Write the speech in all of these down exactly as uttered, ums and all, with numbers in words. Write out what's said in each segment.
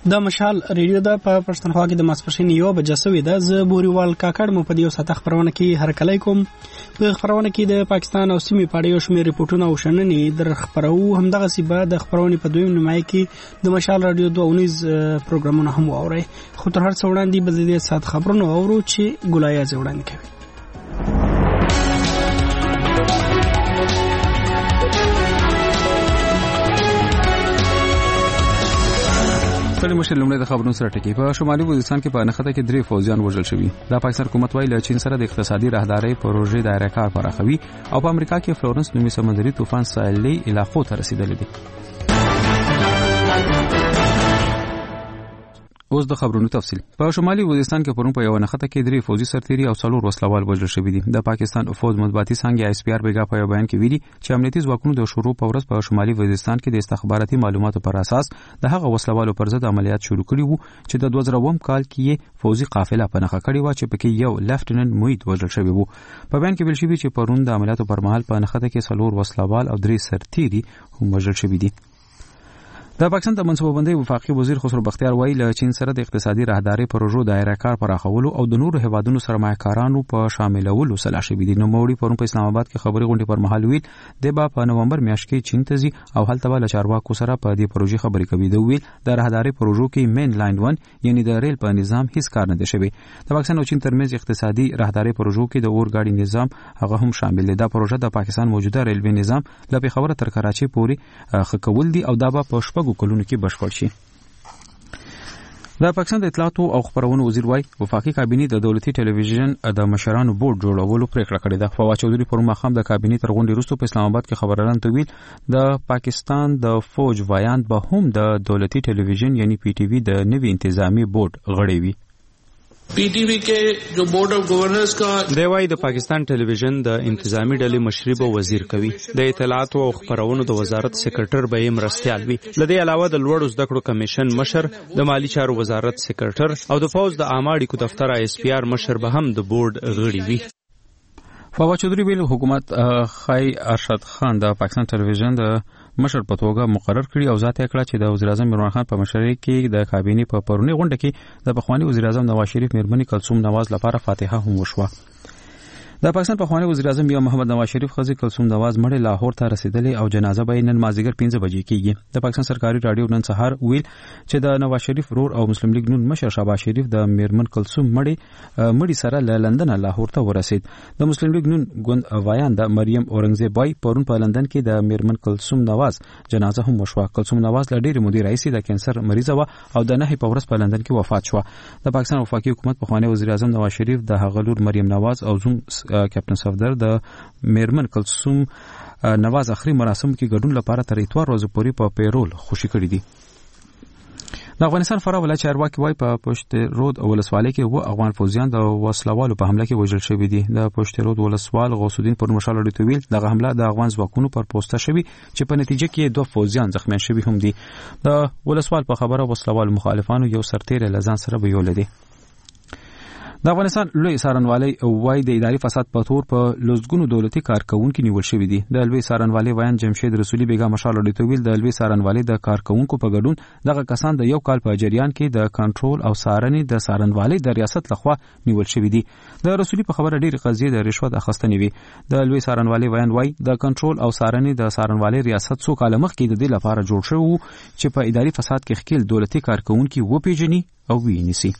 د مشال ریډیو د په پښتونخوا کې د ماسپښین یو بجې سوې ده. زه بوريوال کاکړ مو په دې ساته خبرونه کې هرکلی کوم. په خبرونه کې د پاکستان او سیمې په اړه یو شمېر ریپورتونه او شننې در خبرو. همدغه سیبه د خبرونه په دویم نیمایي کې د مشال ریډیو دوه اونیز پروګرامونه هم واوري. خو تر هر څه وړاندې به د دې سات خبرونه اورو چې ګولایي ځوړاندې کوي. ستړي مشر لومړی د خبرونو سره ټکی. په شمالي وزیرستان کې په نښته کې درې فوجیان وژل شوي. د پاکستان حکومت وايي له چین سره د اقتصادي راهدارۍ پروژې دایره کار پراخوي او په امریکا کې فلورنس نومي سمندري طوفان ساحلي علاقو ته رسیدلی دی. اوس د خبرونو تفصیل. په شمالي وزیرستان کې پرون په یو نښته کې درې فوجي سرتیري او څلور وسلوال وژل شوي دي. د پاکستان فوج مطبوعاتي څانګې ایس پی آر بیګا په یو بیان کې ویلي چې امنیتي ځواکونو د شروع په ورځ په شمالي وزیرستان کې د استخباراتي معلوماتو پر اساس د هغه وسلوالو پر ضد عملیات شروع کړي وو چې د دوه زره اووم کال کې یې فوجي قافله په نښه کړې و چې پکې یو لیفټیننټ موید وژل شوی وو. په بیان کې ویل شوی چې پرون د عملیاتو پر مهال په نښته کې څلور وسلوال او درې سرتیري هم وژل شوي دي. د پاکستان د منصوبه‌بندۍ وفاقي وزیر خسرو بختیار وایي له چین سره د اقتصادي راهدارۍ پروژو دایره کار پراخولو او د نورو هیوادونو سرمایه‌کارانو په شاملولو سلا شوي دي. نوموړي پرون په اسلام آباد کې خبري غونډې پر مهال ویل د با په نومبر میاشت کې چین ته ځي او هلته به له چارواکو سره په دې پروژې خبرې کوي. د ویل د راهدارۍ پروژو کې مین لاین ون یعنی د ریل په نظام هیڅ کار نه دی شوی. د پاکستان او چین ترمنځ اقتصادي راهدارۍ پروژو کې د اورګاډي نظام هغه هم شامل دی. دا پروژه د پاکستان موجوده ریلوي نظام له پیښور تر کراچۍ پورې خکول دي او دا به په شپږو کلونو کې بشپړ شي. د پاکستان د اطلاعاتو او خبرونو وزیر وايي وفاقي کابینه د دولتي ټلویزیون د مشرانو بورډ جوړولو پریکړه کړې ده. فواد چودھری پر مخام د کابینه تر غونډې وروسته په اسلام آباد کې خبرونه ته ویل د پاکستان د فوج وایاند به هم د دولتي ټلویزیون یعنی پی ټی وی د نوي انتظامی بورډ غړی وي. پی ټی وی کې جو بورډ اف گورنرز کا دی وايي د پاکستان ټلویزیون د انتظامی ډلې مشري به وزیر کوي. د اطلاعاتو او خبرونو د وزارت سکرټر به یې مرستیال وي. لدې علاوه د لوړو زده کړو کمیشن مشر، د مالی چارو وزارت سکرټر او د فوج د عامه اړیکو دفتر ایس پی آر مشر به هم د بورډ غړي وي. فواد چودھری ویل حکومت خای ارشد خان د پاکستان ټلویزیون د مشر په توګه مقرر کړي او ذات یې کړه چې د وزیر اعظم عمران خان په مشرۍ کې د کابینې په پرونی غونډه کې د پخوانی وزیر اعظم نواز شریف میرمنې کلثوم نواز لپاره فاتحه هم وشوه. د پاکستان پخوانی وزیر اعظم بیا محمد نواز شریف خزي کلثوم نواز مړې لاهور ته رسیدلې او جنازه به نن مازیګر پنځه بجې کېږي. د پاکستان سرکاري رادیو نن سهار ویل چې د نواز شریف رور او مسلم لیگ نون مشر شهباز شریف د میرمن کلثوم مړې مړي سره له لندن لاهور ته ورسید. د مسلم لیگ نون ګوند وایاند مریم اورنګزیب بای پرون په لندن کې د میرمن کلثوم نواز جنازه هم وشوه. کلثوم نواز له ډېرې مودې راهیسې د کینسر مریضه و او د نهي په ورځ په لندن کې وفات شوه. د پاکستان وفاقي حکومت پخوانی وزیر اعظم نواز شریف د هغه لور مریم نواز او زوم کیپټن صفدر د میرمن کلثوم نواز اخري مراسم کې ګډون لپاره تر اتوار ورځې پورې په پیرول خوشي کړی دي. د افغانستان فراه ولایت چارواکي وايي په پشت رود ولسوالۍ کې و افغان فوجیان د وسلوالو په حمله کې وژل شوي دي. د پشت رود ولسوال غوث الدین پر مشال اړیته ویل دغه حمله د افغان ځواکونو پر پوسټه شوي چې په نتیجه کې دوه فوجیان زخمیان شوي هم دي. د ولسوال په خبره وسلوال مخالفانو یو سرتیری لزان سره بیول دي. د افغانستان لوی سارنوالي وايي د اداري فساد په تور په لوزګونو دولتي کارکونکو نیول شوی دي. د لوی سارنوالي وایان جمشید رسولي بیګا مشال اړیته ویل د لوی سارنوالي د کارکونکو په ګډون دغه کسان د یو کال په جریان کې د کنټرول او څارنې د سارنوالي د ریاست لخوا نیول شوی دي. د رسولي په خبره ډېری قضیې د رشوت اخیستنې وي. د لوی سارنوالي وایان وايي د کنټرول او څارنې د سارنوالي ریاست څو کال مخکې د دې لپاره جوړ شوی وو چې په اداري فساد کې ښکیل دولتي کارکونکو وپیژني او ویني.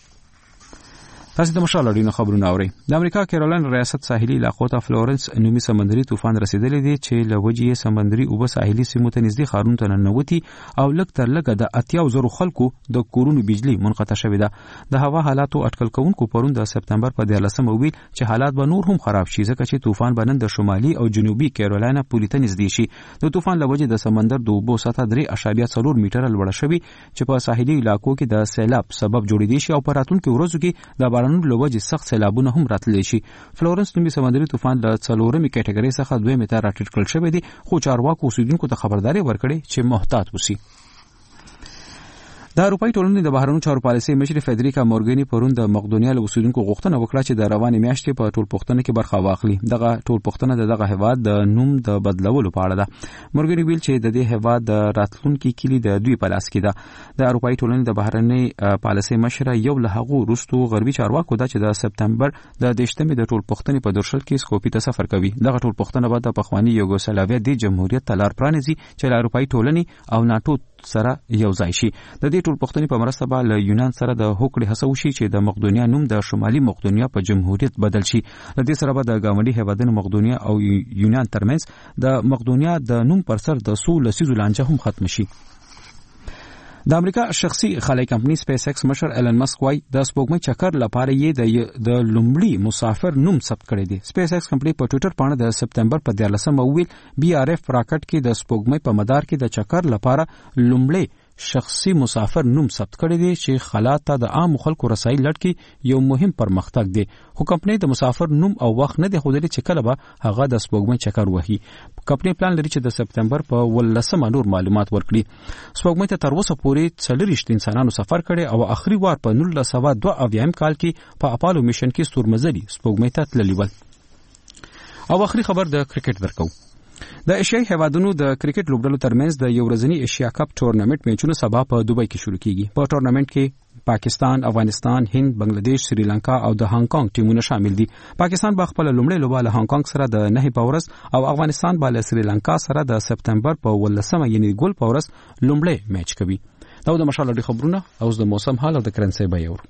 تاسو د مشال اړینو خبرونه اورئ. د امریکا کیرولاینا ریاست ساحلي علاقو ته فلورنس نومي سمندري طوفان رسیدلی دی چې له وجې یې سمندري اوبه ساحلي سیمو ته نږدې ښارونو ته ننوتي او لږ تر لږه د اتیا زرو خلکو د کورونو بجلی منقطع شوې ده. د هوا حالاتو اټکل کوونکو پرون د سپتمبر په دیارلسمه ویل چې حالات به نور هم خراب شي ځکه چې طوفان به نن د شمالي او جنوبي کیرولاینا پولې ته نږدې شي. د طوفان له وجې د سمندر د اوبو سطحه درې اعشاریه څلور میټره لوړه شوې چې په ساحلي علاقو کې د سیلاب سبب جوړېدای شي او په راتلونکو ورځو کې د بارانونو له وجې سخت سیلابونه هم راتللی شي. فلورنس نومي سمندري طوفان له څلورمې کټګورۍ څخه دویمې ته راټیټ کړل شوی دی خو چارواکو اوسیدونکو ته خبرداري ورکړې چې محتاط اوسئ. د اروپאי ټولنې د بهرنیو چارو پالیسي مشر فدریکا مورګنی پرون د مقدونیا له اوسیدونکو غوښتنه وکړه چې د روانې میاشتې په ټول پوښتنه کې برخه واخلي. دغه ټول پوښتنه د دغه هیواد د نوم د بدلولو په اړه ده. مورګنی ویل چې د دې هیواد د راتلونکي کلی د دوی په لاس کې ده. د اروپאי ټولنې د بهرنۍ پالیسي مشر یو له هغو وروستو غربي چارواکو ده چې د سپتمبر د دیشتمې د ټول پوښتنې په درشل کې سکوپي ته سفر کوي. دغه ټول پوښتنه به د پخواني یوګوسلاویا د جمهوریت ته لار پرانیزي چې له اروپאי ټولنې او ناتو سره یو ځای شي. د دې ټول پوښتنې په مرسته به له یونان سره د هوکړې هڅه وشي چې د مقدونیا نوم د شمالي مقدونیا په جمهوریت بدل شي. د دې سره به د ګاونډي هیوادونو مقدونیا او یونان ترمنځ د مقدونیا د نوم پر سر د څو لسیزو لانجه هم ختم شي. د امریکا شخصي خلای کمپنی سپیس ایکس مشر ایلن مسک وايي د سپوږمۍ چکر لپاره یې د لومړي مسافر نوم ثبت کړی دی. سپیس ایکس کمپنی په ټوئیټر باندې د سپتمبر په دیارلسمه ویل بي آر اف راکټ کې د سپوږمۍ په مدار کې د چکر لپاره لومړي شخصي مسافر نوم ثبت کړی دی چې خلا ته د عام خلکو رسایي لټ کې یو مهم پرمختګ دی. خو کمپنی د مسافر نوم او وخت نه دی ښودلی چې کله به هغه د سپوږمۍ چکر وهي. کمپنی پلان لري چې د سپتمبر په ولسمه نور معلومات ورکړي. سپوږمۍ ته تر اوسه پورې څلوېښت انسانانو سفر کړی او آخري وار په نولس سوه دوه اویایم کال کې په اپالو میشن کې ستورمزلي سپوږمۍ ته تللي ول. او آخري خبر د کرکټ درکو. د ایشیايي هیوادونو د کرکټ لوبډلو ترمنځ د یو ورځني ایشیا کپ ټورنمنټ میچونه سبا په دوبۍ کې شروع کیږي. په ټورنمنټ کې پاکستان، افغانستان، هند، بنگلاديش، سریلانکا او د هانګ کانګ ټیمونه شامل دي. پاکستان به خپل لومړی لوبه له هانګ کانګ سره د نه په ورځ او افغانستان به له سریلانکا سره د سپتمبر په ولسمه یعنی ګل په ورځ لومړی میچ کوي. دا د مشال لري خبرونه او د موسم حال او د کرنسي بیور.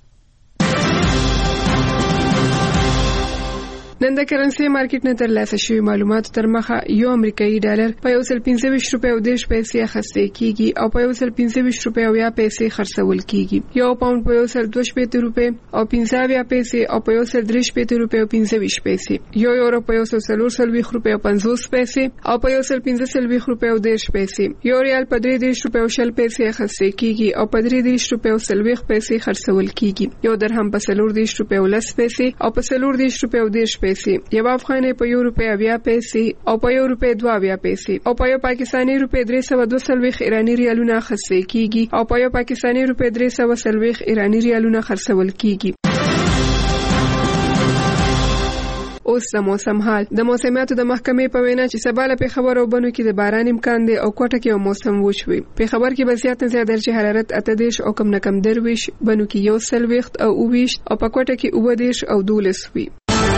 نن د کرنسي مارکیټ نه ترلاسه شوی معلومات تر مخه یو امریکایي ډالر په یو سل پنځه ویشت روپۍ او دېرش پیسې اخیستل کیږي او په یو سل پنځه ویشت روپۍ او یا پیسې خرڅول کیږي. یو پاوند په یو سل دوه شپېته روپۍ او پنځه اویا پیسې او په یو سل درې شپېته روپۍ او پنځه ویشت پیسې. یو یورو په یو سل څلور څلوېښت روپۍ او پنځوس پیسې او په یو سل پنځه څلوېښت روپۍ او دېرش پیسې. یو ریال په درې دېرش روپۍ او شل پیسې اخیستل کیږي او په درې دېرش روپۍ او څلوېښت پیسې خرڅول کیږي. یو درهم په څلور دېرش روپۍ او لس پیسې او په څلور دېرش روپۍ او دېرش پیسې. یو افغانۍ په یو روپۍ اویا پیسې او په یو روپۍ دوه اویا پیسې او په یو پاکستاني روپۍ درې سوه دوه څلوېښت ایراني ریالونه اخیستل کیږي او په یو پاکستاني روپۍ درې سوه څلوېښت ایراني ریالونه خرڅول کیږي. اوس د موسم حال. د موسمیاتو د محکمې په وینا چې سبا له پېښور او بنو کې د باران امکان دی او کوټه کې یو موسم وشوي. پېښور کې به زیات نه زیات درجه حرارت اته دېرش او کم نه کم درویش، بنو کې یو څلوېښت او اووه ویشت او په کوټه کې اووه دېرش او دولس وي.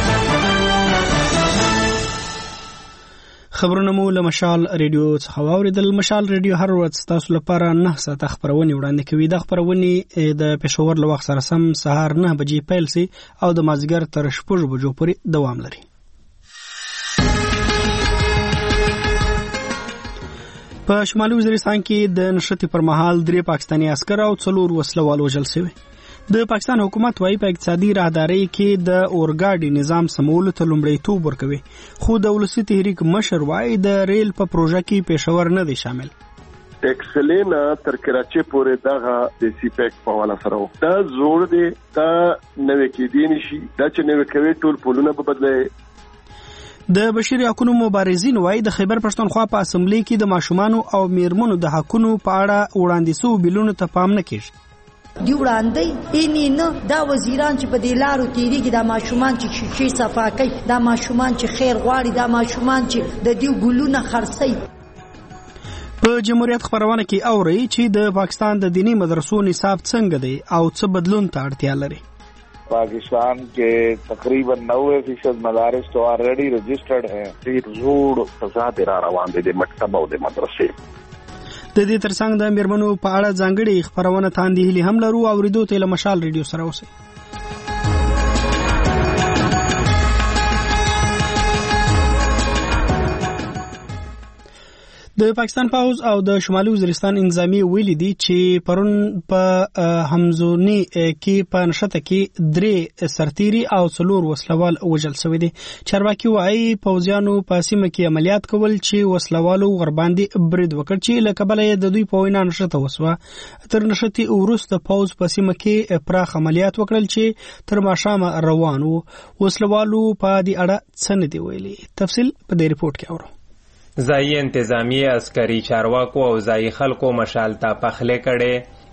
خبرونه مو له مشال ریډیو څخه واوریدل. مشال ریډیو هر ورځ تاسو لپاره نه ساعته خبرونه وړاندې کوي. د خبرونه د پېښور له وخت سره سم سهار نه بجې پیل سي او د مازیګر تر شپږ بجو پورې دوام لري. په شمالي وزیرستان کې د نشرتي پر مهال درې پاکستاني عسكر او څلور وسلوال وژل شوي. د پاکستان حکومت وايي په اقتصادي راهداري کې د اورګاډي نظام سمول ته لومړیتوب ورکوي، خو د ولسي تحریک مشر وايي د ریل په پروژه کې پېښور نه دی شامل. ټیکسلینا تر کراچي پورې دغه د سی پیک په والا سره دا زوړ دی، دا نوې کې دی نشي، دا چې نوې کوي ټول پولونه په بدله. د بشري حقوقو مبارزین وايي د خیبر پښتونخوا په اسمبلی کې د ماشومانو او میرمنو د حقوقو په اړه وړاندې شوی بیلونو ته پام نه کیږي. دی وړاندې اینی نه دا وزیران چې په دې لارو تیریږي، دا ماشومان چې شیشې صفا کوي، دا ماشومان چې خیر غواړي، دا ماشومان چې د دې ګلونه خرڅوي. په جمهوریت خبرونه کې اوري چې د پاکستان د دینی مدرسو نصاب څنګه دی او څه بدلون ته اړتیا لري. पाकिस्तान के तकरीबन नब्बे फीसद मदारिस तो ऑलरेडी रजिस्टर्ड हैं. फिर जोड़ फसाद रवान दे मकतब او د مدرسې. د دې ترڅنګ د میرمنو په اړه ځانګړي خبرونه تاندې هلي هم لرو او ریډیو ته مشال ریډیو سره اوسئ. د پاکستان پوز او د شمالي وزیرستان انتظامی ویلي دي چې پرون په همزونی کې په نشته کې درې سرتيري او څلور وسلوال وژل شوی دي. چارواکي وايي پوزیانو په سیمه کې عملیات کول چې وسلوالو غرباندي برید وکړ چې لکبل د دوی په وینا نشته وسوه. تر نشته ورسته پوز په سیمه کې پراخ عملیات وکړل چې تر ماښام روان وو. وسلوالو په دې اړه څه نه دی ویلي. تفصیل په دې ریپورت کې اورو. ځایي انتظامی عسکري چارواکو او ځایي خلکو مشال ته پخلی کړي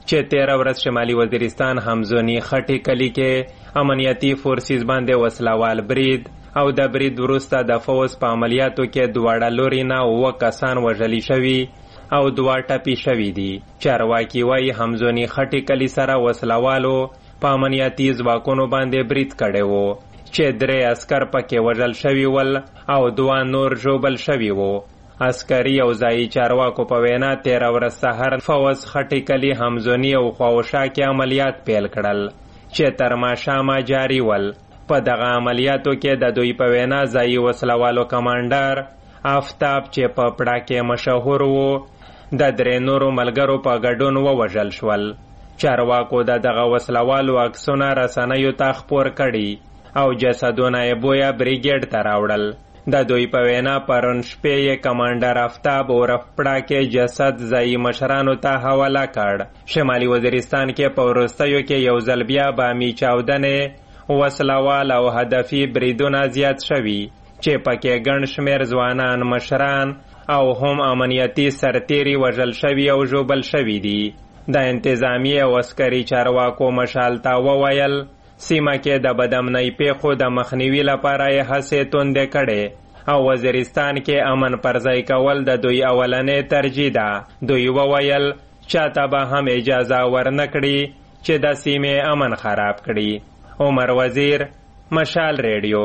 چې تیره ورځ شمالي وزیرستان همزونی خټې کلی کې امنیتي فورسز باندې وسلوال برید او د برید وروسته د فوز په عملیاتو کې دواړه لوري نه اووه کسان وژلي شوي او دوه ټپي شوي دي. چارواکي وایي همزونی خټې کلي سره وسلوالو په امنیتي ځواکونو باندې برید کړی و چې درې عسکر پکې وژل شوي ول او دوه نور ژوبل شوي وو. عسکري او ځایي چارواکو په وینا تیره ورځ سهار فوز خټې کلي همزونی او خواوشا کې عملیات پیل کړل چې تر ماښامه جاري ول. په دغه عملیاتو کې د دوی په وینا ځایي وسلوالو کمانډر آفتاب چې په پړاکې مشهور وو د درې نورو ملګرو په ګډون ووژل شول. چارواکو د دغه وسلوالو عکسونه رسنیو ته خپور کړي او جسدونه یې بویا بریګیډ ته راوړل. د دوی په وینا پرون شپې یې کمانډر آفتاب عرف پړاکې جسد ځایي مشرانو ته حواله کړ. شمالي وزیرستان کې په وروستیو کې یو ځل بیا بامي چاودنې وسلوال او هدفي بریدونه زیات شوي چې پکې ګڼ شمېر ځوانان مشران او هم امنیتي سرتیري وژل شوي او ژوبل شوي دي. د انتظامی او عسکري چارواکو مشال ته وویل سیمه کې د بدامنۍ پیښو د مخنیوي لپاره یې هڅې توندې کړې او وزیرستان کې امن پرځای کول د دوی اولنې ترجیح ده. دوی وویل چاته به هم اجازه ورنکړي چې د سیمې امن خراب کړي. عمر وزیر، مشال ریډیو،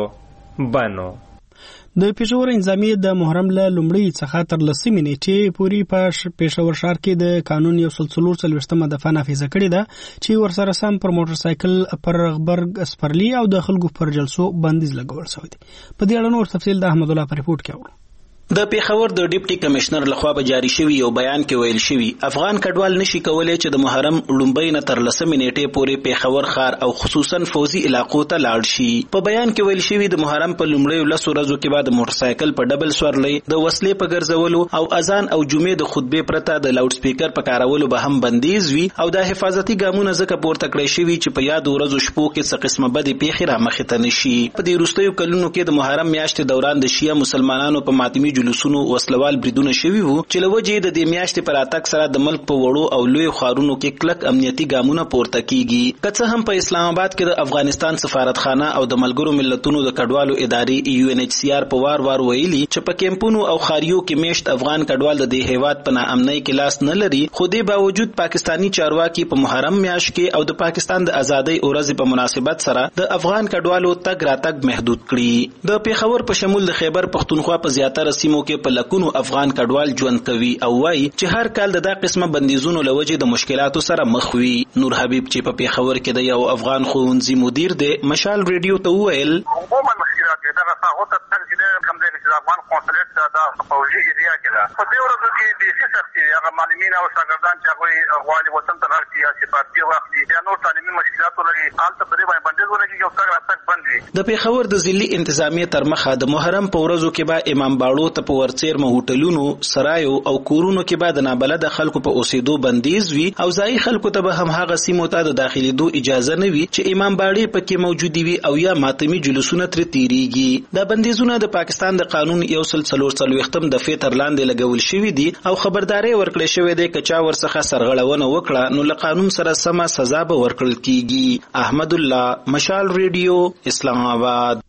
بنو. د پېښور انتظامیه د محرم له لومړۍ څخه تر لسمې نیټې پورې په پېښور ښار کې د قانون یو سل څلور څلوېښتمه دفعه نافذه کړې ده چې ورسره سم پر موټر سایکل پر غبرګ سپرلي او د خلکو پر جلسو بندیز لګول شوی دی. په دې اړه نور تفصیل د احمد الله په ریپورت کې اورو. د پیښور د ډیپټي کمشنر لخوا به جاری شوی یو بیان کې ویل شوی افغان کډوال نشي کولای چې د محرم لومبۍ نه تر لسمې نیټې پورې پیښور ښار او خصوصا فوزي علاقو ته لاړ شي. په بیان کې ویل شوی د محرم په لومړیو لسو ورځو کې بعد موټر سایکل په ډبل سورلۍ د وسلې په ګرځولو او اذان او جمعې د خطبه پرته د لاوډ سپیکر په کارولو به هم بندیز وي او د حفاظتي ګامونه ځکه پورته کړی شوی چې په یاد ورځو شپو کې څه قسمه بدې پیښې را مخې ته نشي. په دې وروستیو کلونو کې د محرم میاشتې دوران د شیعه مسلمانانو په ماتمي جلوسونو وسله وال بریدونه شوي وو چې له وجې د دې میاشتې پر راتګ سره د ملک په وړو او لوی ښارونو کې کلک امنیتي ګامونه پورته کیږي. که څه هم په اسلام آباد کې د افغانستان سفارتخانه او د ملګرو ملتونو د کډوالو ادارې یو ان ایچ سی آر په وار وار ویلي چې په کیمپونو او خاریو کې میشت افغان کډوال د دې هیواد په ناامنۍ کې لاس نه لري، خو دې باوجود پاکستانی چارواکي په محرم میاشت کې او د پاکستان د ازادۍ ورځې په مناسبت سره د افغان کډوالو تګ راتګ محدود کړي. د پیښور په شمول د خیبر پښتونخوا په زیاتره سیمو کې په لکونو افغان کډوال ژوند کوي او وایي چې هر کال د دا قسمه بندیزونو له وجې د مشکلاتو سره مخ وي. نور حبیب چې په پیښور کې د یو افغان ښوونځي مدیر دی مشال ریډیو ته وویل عموما مشکلات دغه هغه ته چې کوم ځای چې افغان قونسلیت د فوجي ایریا کې ده په دې ورځو کې د سي سختي هغه معلمین او شاګردان چې هغه غواړي وطن ته راشي یا سپارتي واخلي یا نور تعلیمي مشکلات ولري حالت په دې باندې بندیز ولري یو څنګه راتګ بند وي. د پیښور د ضلعي انتظامیه تر مخه د محرم په ورځو کې به امام باړو ته په ورڅیرمه هوټلونو سرایو او کورونو کې به د نابلده خلکو په اوسېدو بندیز وي او ځایي خلکو ته به هم هغه سیمو ته د داخلېدو اجازه نه وي چې امام باړې پکې موجودي وي او یا ماتمي جلوسونه ترې تیریږي. دا بندیزونه د پاکستان د قانون یو سل څلور څلوېښتم د فیتر لاندې لګول شوي دي او خبرداري ورکړې شوې ده که چا ورڅخه سرغړونه وکړه نو له قانون سره سمه سزا به ورکړل کیږي. احمد الله، مشال ریډیو، اسلام آباد.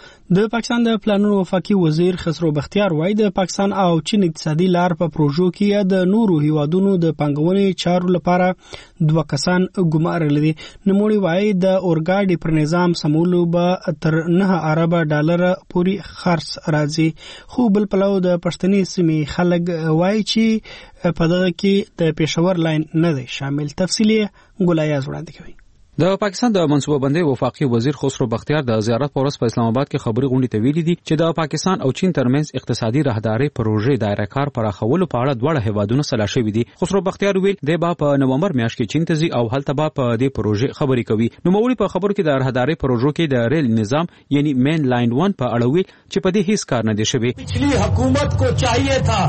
د پاکستان د پلانونو وفاقي وزیر خسرو بختیار وایي د پاکستان او چین اقتصادي لار په پروژو کې د نورو هیوادونو د پانګونې چارو لپاره دوه کسان ګمارل دي. نوموړي وایي د اورګاډي پر نظام سمولو به تر نه اربه ډالر پورې خرڅ راځي، خو بل پلو د پښتني سیمې خلک وایي چې په دغه کې د پېښور لاین نه دی شامل. تفصیلي ګلایاز وړاندې کوي. د پاکستان د منصوبه بندۍ وفاقي وزیر خسرو بختیار د زیارت پر ورځ په اسلام آباد کې خبري غونډې ته ویلي دي چې د پاکستان او چین ترمنځ اقتصادي راهداري پروژې دایره کار پراخولو په اړه دواړه هیوادونو سلا شوي دي. خسرو بختیار ویل د با په نومبر میاشت کې چین ته ځي او هلته به په دې پروژې خبري کوي. نو موري په خبرو کې د راهداري پروژو کې د ریل نظام یعنی مین لاین ون په اړه ویل چې په دې هیڅ کار نه دی شوی. پچھلی حکومت کو چاہیے تھا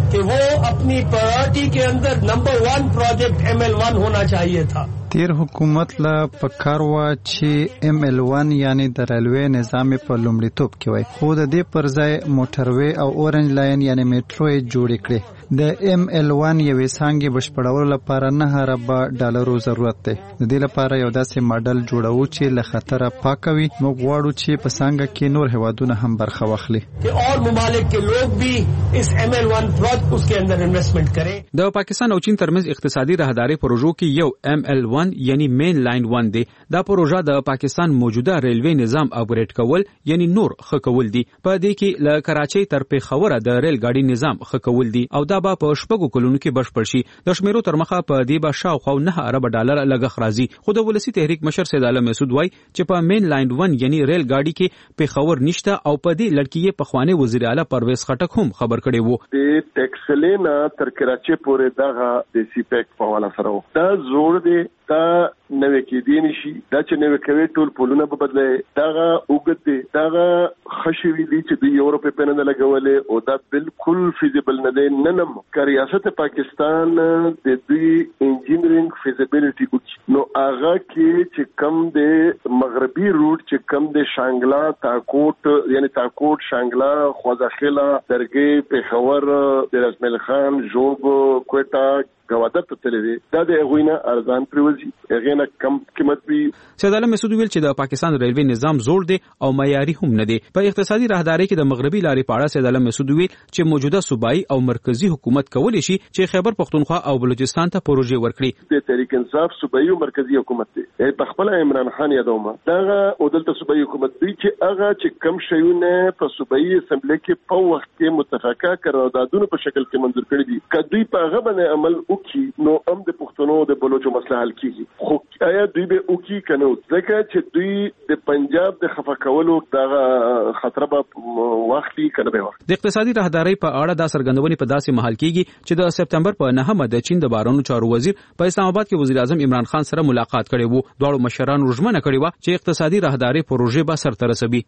कि वो अपनी प्रायोरिटी के अंदर number one project M L one होना चाहिए था. تیر حکومت لا پکار وا چې ایم ال ون یعنی د ریلوی نظام په لومړیتوب کې وای خو د دې پر ځای موټروي او اورنج لاین یعنی میټرو جوړ کړي. د ایم ال ون یوې څانګې بشپړولو لپاره نه ارب ډالرو ضرورت دی. د دې لپاره یو داسې ماډل جوړو چې له خطره پاکوي. موږ غواړو چې په څنګه کې نور هیوادونه هم برخه واخلي چې اور ممالک کې لوگ بھی اس ایم ال ون پروجیکٹ اس کے اندر انویسټمنٹ کړي. د پاکستان او چین ترمنځ اقتصادي راهداري پروژو کې یو ایم ال ون یعنی مین لاین ون دی. دا پروژه د پاکستان موجوده ریلوی نظام اپګریډ کول یعنی نور ښه کول دي. په دې کې له کراچۍ تر پیښور د ریل ګاډي نظام ښه کول دي او دا به په شپږو کلونو کې بشپړ شي. د شمیرو تر مخه په دې به شاوخوا نه ارب ډالر لګښ راځي. خو د ولسی تحریک مشر سید عالم مسعود وای چې په مین لاین ون یعنی ریل ګاډي کې پیښور نشته او په دې لړکی په خواني وزیر اعلی پرویز خټک هم خبر کړي وو. د ټیکسلینا تر کراچۍ پورې دغه د سی پیک په حواله سره دا زوړ دی. دا نوې کې دی نشي دا چې نوې کوي ټول پولونه په بدله داغه وګت دی داغه خشوي دي چې د یورپ په نه لګولې او دا بالکل فیزیبل نه دی. ننم ریاست پاکستان د دوی انجینرینګ فیزیبিলিټي کوي نو هغه کې چې کم د مغربي روټ چې کم د شانګلا تاکوټ یعنی تاکوټ شانګلا خوځخلا درګي پیښور د رسمل خان جوب کوټا غوادت تللی دی دا د غوینه ارزان پروزي غینه کم قیمت وی. سید عالم مسعود ویل چې د پاکستان ریلوی نظام زوړ دی او معیاري هم نه دی. په اقتصادي راهداري کې د مغربي لارې په اړه سید عالم مسعود ویل چې موجوده صوبایي او مرکزی حکومت کولی شي چې خیبر پختونخوا او بلوچستان ته پروژې ورکړي. د تحریک انصاف صوبایي او مرکزی حکومت دی په خپل عمران خان یادومه داغه او دلته صوبایي حکومت دی چې هغه چې کم شیونه په صوبایي اسمبلی کې په وخت کې متفقه قراردادونو په شکل کې منظور کړي دي کدی په هغه باندې عمل وکړي نو هم د پښتنو د بلوچو مسله حل کیږي. خو آیا دوی به وکي کنه ځکه چې دوی د پنجاب د خفه کولو دغه خطر به واخلي کنه به وخت. د اقتصادي راهداري په اړه دا څرګندونې په داسې محل کېږي چې د سپتمبر په نهمه د چین د بارونو چارو وزیر په اسلام آباد کې وزیر اعظم عمران خان سره ملاقات کړی وو. دواړو مشرانو ژمنه کړې و چې اقتصادي راهداري پروژې به سرته رسوي.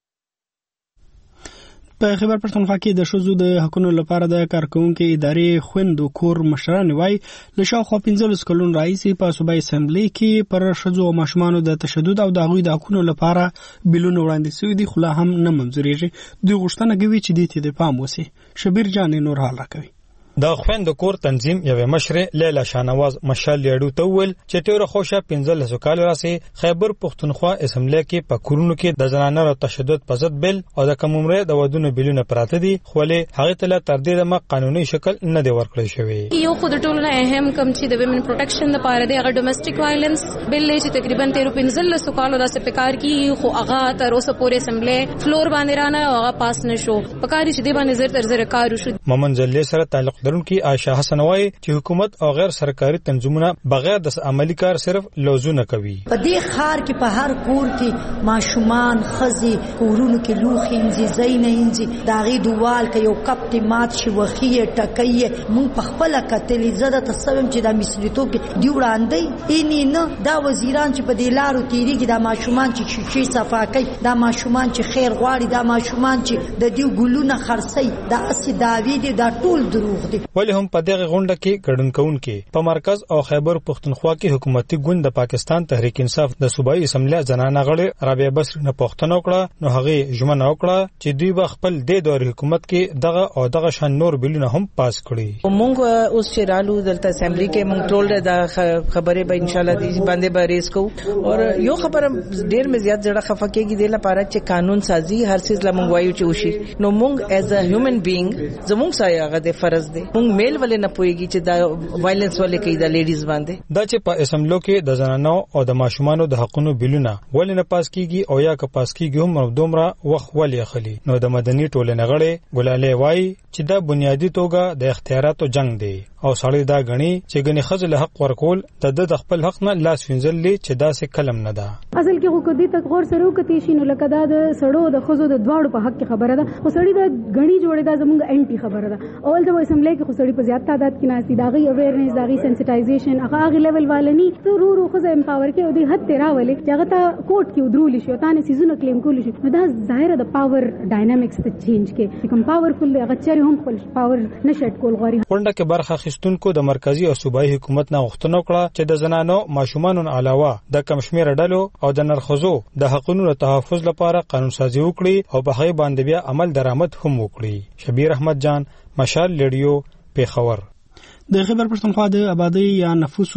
په خیبر پښتونخوا کې د ښځو د حقوقو لپاره د کارکونکو ادارې خويندو کور مشران وای له شاوخوا پنځلس کلونو راځي په صوبایي اسمبلی کې پر ښځو او ماشومانو د تشدد او د هغوی د حقوقو لپاره بیلونه وړاندې شوي دي خو لا هم نه منځوريږي. دوی غوښتنه کوي چې دې ته د پام وسی. شبیر جان نور حال راکوي. د خويندو کور تنظیم یوه مشر لیلا شانواز مشال لیډو ته ویل چې ټیره خوشا پنځلس کال راسي خیبر پختونخوا اسمبلی کې په کورونو کې د زنانه او تشدد په ضد بل او د کمومره د ودونو بیلونه پراته دي خو له هغه تل تر دې د قانوني شکل نه دی ورکړی شوی. یو خود ټولنه اهم کم چې د ویمن پروټیکشن لپاره دی هغه ډومېسټک وایلنس بل چې تقریبا تیرو پنځلس کال د سپیکار کې خو هغه تر اوسه پورې اسمبلی فلور باندې رانه هغه پاس نشو پکاري چې د باندې زر تر زر کار وشو. ممن جلې سره تعلق لرونکي عائشہ حسن وایي چې حکومت او غیر سرکاري تنظیمونه بغیر د عملی کار صرف لوزونه کوي. په دې خار کې په هر کور کې ماشومان خزي کورونو کې لوخي انځي زینه انځي داغي دوال کې یو کپ ته مات شي وخیه ټکیه مون په خپل کتلې زده تصویم چې د مسلیتو کې دی وړاندې اینی نه دا وزیران چې په دې لارو تیری کې د ماشومان چې شیشې صفا کوي دا ماشومان چې خیر غواړي دا ماشومان چې د دې ګلونه خرسي دا اسی داوی دي دا ټول دروغ دي. ولی هم په دغه غونډه کې ګډون کوونکي په مرکز او خیبر پختونخوا کې حکومتي ګوند د پاکستان تحریک انصاف د صوبایي اسمبلی زنانه غړي رابعه بصری نه پوښتنه وکړه نو هغه ژمنه وکړه چې دوی به خپل د دور حکومت کې دغه او دغه شان نور بیلونه هم پاس کړي. مونږ اوس چې رالو دلته اسمبلی کې مونږ ټول د خبرې به ان شاء الله دې باندې به ریس کوو او یو خبره ډیر مې زیات زړه خفه کېږي د لپاره چې قانون سازي هر څه لمونږ وایو چې وشي نو مونږ ایز ا هیومن بینګ زمونږ سایه هغه د فرض دی مونږ میل ولې نه پويږي چې دا وایلنس ولې کوي د لیډیز باندې. دا چې په اسمبلی کې د زنانو او د ماشومانو د حقوقو بیلونه ولې نه پاس کیږي او یا که پاس کیږي هم دومره وخت ولې اخلي نو د مدني ټولنې غړي ګلالې وایي چې دا بنیادی توګه د اختیاراتو جنگ دی او سړی دا غني چې غني خزل حق ورکول د د خپل حق نه لاس وینځل چې دا څه کلم نه ده. اصل کې خو کدي تک غور سره وکتی شي نو لکه دا د سړو د خزو د دواړو په حق کې خبره ده. خو سړی دا غني جوړه دا زموږ انټي خبره ده. اول د اسمبلی کې خو سړی په زیات تعداد کې ناشتي دا غي اویرنس دا غي سنسټایزیشن هغه هغه لیول والني ته رو رو خزه امپاور کې او د حد تراولې چې هغه ته کوټ کې ودرول شي او تانه سيزونه کلیم کول شي نو دا ظاهر د پاور ډاینامیکس ته چینج کې کوم پاورفل هغه چره هم خپل پاور نشټ کول غواړي. ونده کې برخه خستونکو د مرکزی او صوبایي حکومت نه غوښتنه وکړه چې د زنانو ماشومان علاوه د کم شمیر ډلو او د نرخصو د حقوقو تحفظ لپاره قانون سازي وکړي او په هغه باندې بیا عمل درآمد هم وکړي. شبیر احمد جان، مشال ریډیو، پیښور. د خیبر پښتونخوا د آبادی یا نفوسو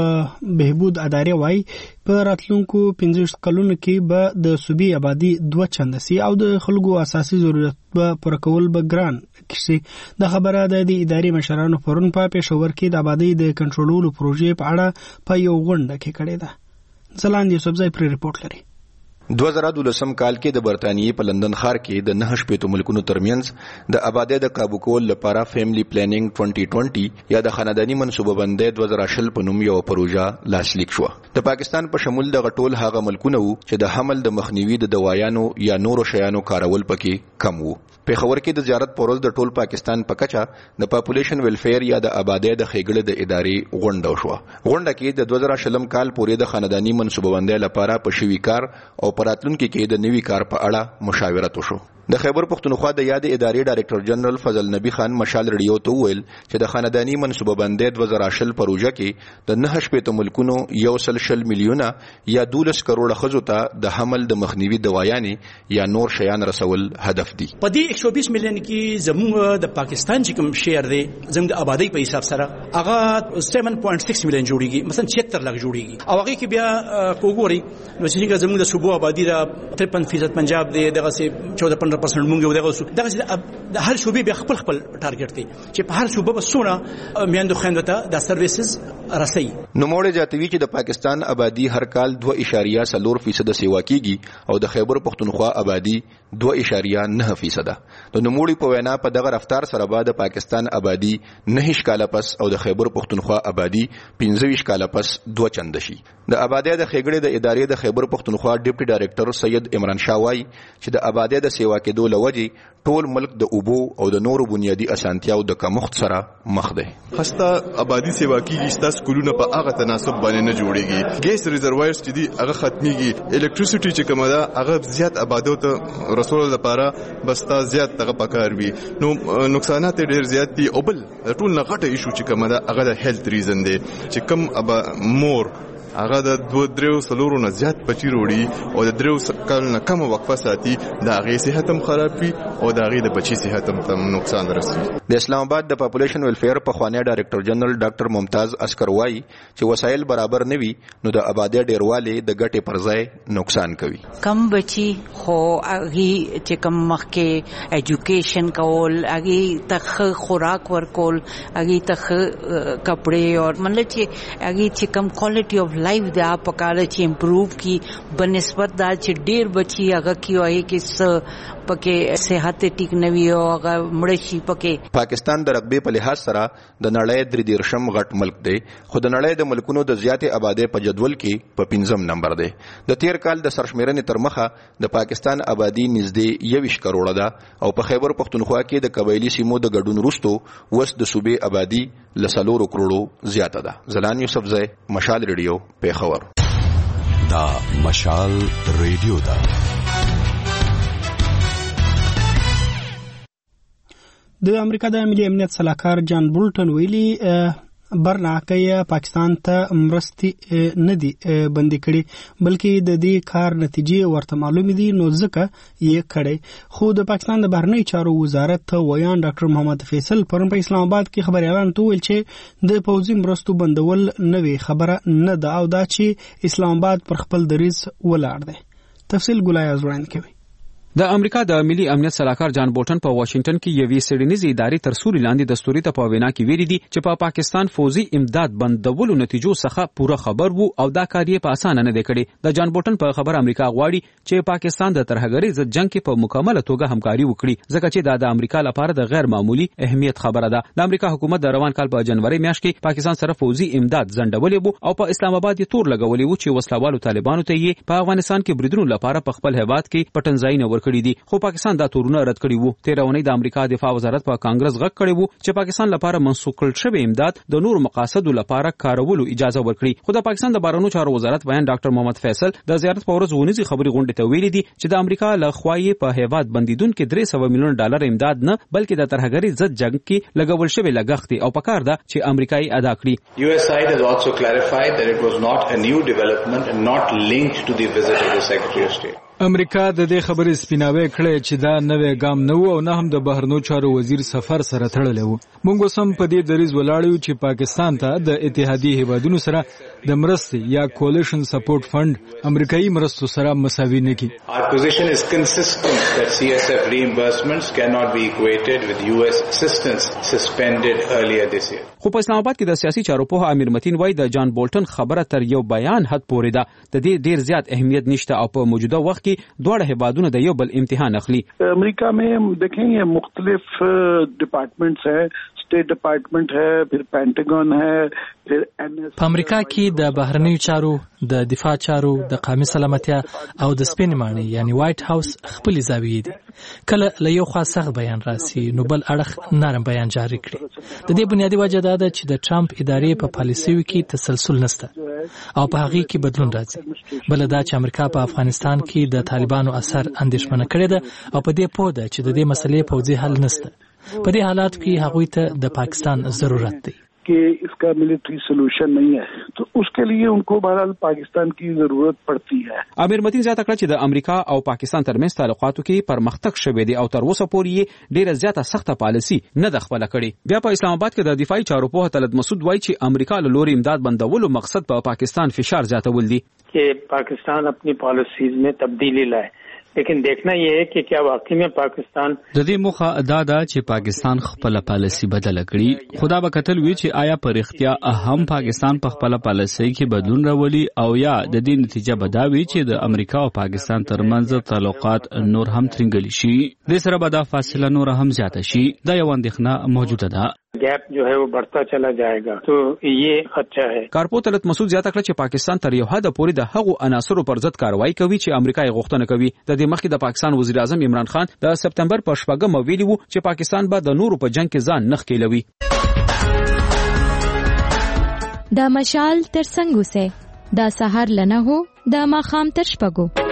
بهبود ادارې وای په راتلونکو پنځه کلونو کې به د صوبې آبادی دوه چنده سي او د خلکو اساسي ضرورت به پوره کول به ګران کشي. د خبره د ادارې مشرانو پرون په پېښور کې د آبادی د کنټرولولو پروژې په اړه په یو غونډه کې کړې ده. ځلاند یوسفزای پر ریپورت لري. دوه زره دولسم کال کې د برتانیې په لندن ښار کې د نه شپېتو ملکونو ترمنځ د آبادی د قابو کول لپاره فیملی پلانینګ دوه هزار بیست یا د خاندانی منصوبه بندۍ دوه زره شل په نوم یو پروژه لاسلیک شو. د پاکستان په شمول د غټول هغه ملکونه وو چې د حمل د مخنیوي د دوايانو یا نورو شیانو کارول پکې کم وو. پیښور کې د زیارت پروز د ټول پاکستان په کچه د پاپولیشن ویلفیر یا د آبادی د خېګړې د ادارې غونډه شو. غونډه کې د دوه زره شلم کال پورې د خاندانی منصوبه بندۍ لپاره په شوي کار او پراتلونکو کې د نوي کار په اړه مشاورت وشو. د خیبر پښتونخوا د یاد ادارې ډایریکټر جنرال فضل نبی خان مشال ریډیو ته ویل چې د خاندانی منصوبه بندۍ دوه زره شل پروژه کې د نه شپېتو ملکونو یو سل شل میلیونه یا دولس کروڑه خزو ته د حمل د مخنیوي دوايانې یا نور شیان رسول هدف دي. په دې ایک سو بیس میلیون کې زموږ د پاکستان چې کوم شیر دی زموږ د آبادی په حساب سره هغه سیون پوینټ سکس میلیون جوړیږي، مثلا چھہتر لک جوړیږي او هغه کې بیا کوګوري نو چې زموږ د صوبو آبادی را ترپن فیصد پنجاب دی دغه سي چودہ پندرہ پرسنٹ مونږ یو دغه دغه د هر صوبې به خپل خپل ټارګټ دی چې په هر صوبه بسونه میاندو خويندته د سرویسز رسي. نو موړ جاتوي چې د پاکستان آبادی هر کال دوه اشاریه صفر فیصد سیوا کیږي او د خیبر پښتونخوا آبادی دوه اشاریه نه فیصد. د نوموړي په وینا په دغه رفتار سره به د پاکستان آبادی نه کاله پس او د خیبر پښتونخوا آبادی پنځه کاله پس دوه چند شي. د آبادی د خېګړې د ادارې د خیبر پښتونخوا ډیپټي ډایریکټر سید عمران شاه وای چې د آبادی د سیوا کېدو لوجي ټول ملک د اوبو او د نورو بنیادی اسانتیاو د کمښت سره مخ دی. هستا آبادی سیوا کیږي چې تاسو کولونه په هغه تناسب باندې نه جوړیږي. ګیس ریزروایرز چې دي هغه ختميږي، الکتریسيټي چې کومه ده هغه زیات آبادو ته رسول لپاره بس تا زیات دغه پکار وي. نو نقصانات ډیر زیات دي او بل ټول نه غټه ایشو چې کومه ده هغه د هیلث ریزن دی چې کم ابا مور هغه د دوه درو سلورو نه زیات بچی وروړي او د درو کال نه کم وقفه ساتي د هغه صحت هم خراب وي او د هغه د بچی صحت هم نقصان رسوي. د اسلام آباد د پاپولیشن ویلفیر په خوانی ډایریکټر جنرال ډاکټر ممتاز اسکر وای چې وسایل برابر نه وي نو د آبادی ډیرواله د ګټې پر ځای نقصان کوي. کم بچی خو هغه چې کم مخکې ایجوکیشن کول، هغه ته خوراک ورکول، هغه ته کپڑے او مطلب چې هغه چې کم کوالټي اف لایف دا پکاره چې امپروو کی بنسبت دا چې ډیر بچي هغه کی وایي کې پکې صحت ټیک نوي او هغه مړشي پکې. پاکستان د رقبې په لحاظ سره د نړۍ درې دیرشم غټ ملک دی خو د نړۍ د ملکونو د زیاتې آبادی په جدول کې په پنځم نمبر دی. د تیر کال د سرشمیرنې تر مخه د پاکستان آبادی نږدې یویش کروڑه ده او په خیبر پښتونخوا کې د قبایلی سیمو د ګډون وروسته وس د صوبې آبادی لسلورو کروڑو زیاته ده. زلان یوسفزای، مشال ریډیو، پیښور. دا مشال ریډیو ده. د امریکا د ملي امنیت سلاکار جان بولټن ویلي برناکه پاکستان ته مرستې نه دي بندي کړي بلکې د دې کار نتیجې ورته معلومې دي نو ځکه یې کړي. خو د پاکستان د بهرنی چارو وزارت ویان ډاکټر محمد فیصل پرون په اسلام آباد کې خبري اعلان وکړ چې د پوځي مرستو بندول نوې خبره نه ده او دا چې اسلام آباد پر خپل دریځ ولاړ دی. تفصیل ګلای ازوان کوي. د امریکا د ملي امنیت سلاکار جان بولټن په واشنگټن کې یوې سړینیزې ادارې تر سوري لاندې دستوري ته په وینا کې ویلي دي چې په پا پاکستان فوزي امداد بندولو نتیجو څخه پوره خبر وو او دا کار یې په اسانه نه دی کړی. د جان بولټن په خبر امریکا غواړي چې پاکستان د ترهګرۍ ضد جنگ کې په مکمله توګه همکاري وکړي ځکه چې دا د امریکا لپاره د غیر معمولی اهمیت خبره ده. د امریکا حکومت د روان کال په جنوري میاشت کې پاکستان سره فوزي امداد ځنډولې وو او په اسلام آباد یې تور لګولې وو چې وسلوالو طالبانو ته یې په افغانستان کې بریدونو لپاره په خپل هیواد کې پټنځای نه ورکړي دي، خو پاکستان دا تورونه رد کړي وو. تیر اونۍ د امریکا دفاع وزارت په کانګرس غږ کړی وو چې پاکستان لپاره منسوخ کړل شوی امداد د نور مقاصدو لپاره کارولو اجازه ورکړي. خو د پاکستان د بهرنیو چارو وزارت بیان ډاکټر محمد فیصل د زیارت په ورځ ونیزي خبري غونډې ته ویلي دي چې د امریکا له خوا یې په هیواد بندیدونکو درې سوه میلیون ډالر امداد نه بلکې د ترهګرۍ ضد جنگ کې لګول شوی لګښت او پکار ده چې امریکایي ادا کړي. U S side has also clarified that it was not a new development and not linked to the visit of the Secretary of State. امریکا د دې خبرې سپیناوی کړی چې دا نوې ګام نه و او نه هم د بهرنیو چارو وزیر سفر سره تړلی و. موږ سم په دې دریځ ولاړ یو چې پاکستان ته د اتحادیې هیوادونو سره د مرستې یا کولیشن سپورټ فند امریکایي مرستو سره مساوي نه کړي. Our position is consistent that C S F reimbursements cannot be equated with U S assistance suspended earlier this year. خو په اسلام آباد کې د سیاسي چارو په امیر متین وای د جان بولټن خبره تر یو بیان حد پورې ده. د دې ډیر زیات اهمیت نشته او په موجوده وخت کې دوه هیوادونو د یو بل امتحان اخلي. امریکا में देखें ये मुख्तलिफ डिपार्टमेंट्स है, state department है, फिर पेंटागन है, फिर په امریکا کې د بهرنیو چارو، د دفاع چارو، د قومي سلامتیا او د سپینې ماڼۍ یعنی وایټ هاوس خپل زاویې دي. کله له یو خوا سخت بیان راسي نو بل اړخ نرم بیان جاری کړي. د دې بنیادی وجه دا ده چې د ټرمپ ادارې په پالیسیو کې تسلسل نشته او په هغه کې بدلون راځي. بل دا چې امریکا په افغانستان کې د طالبانو اثر اندېښمنه کړې ده او په دې پوه ده چې د دې مسلې پوځي حل نشته. په دې حالات کې هغوی ته د پاکستان ضرورت دی कि इसका मिलिट्री सोल्यूशन नहीं है, तो उसके लिए उनको बहरहाल पाकिस्तान की जरूरत पड़ती है. امیر متین زیاته کړه چې د امریکا او پاکستان ترمنځ تعلقاتو کې پرمختګ شوی دی او تر اوسه پورې ډیره زیاته سخته پالیسي نه د خپل کړي. بیا په اسلام آباد کې د دفاعي چارو په طلب مسعود وایي چې امریکا له لوري امداد بندولو مقصد په پاکستان فشار زیاتول دي چې پاکستان خپل پالیسیز में تبدیلی لائے. لیکن دیکھنا یہ ہے کہ کیا واقعی میں پاکستان د دې موخه ادا ده چې پاکستان خپل پالیسي بدل کړي. خدا به کتل وی چې آیا پر اختیا اهم پاکستان په خپل پالیسي کې بدلون راولي او یا د دې نتیجه بداوي چې د امریکا او پاکستان ترمنځ تعلقات نور هم ترنګل شي. د سره به دا فاصله نور هم زیاته شي. دا یو اندېښنه موجوده ده. گیپ جو ہے وہ بڑھتا چلا جائے گا, تو یہ خدشہ ہے. کارپو طلعت مسعود زیاته کړه چې پاکستان تر یو حد پورې د هغو عناصرو پر ضد کاروایی کوي چې امریکا یې غوښتنه کوي. د دې مخکې د پاکستان وزیر اعظم عمران خان د سپتمبر په شپږمه ویلي وو چې پاکستان به د نورو په جنگ کې ځان نه ښکیلوي. د مشال تر څنګ اوسه د سحر لنه هو د ماښام تر شپږو.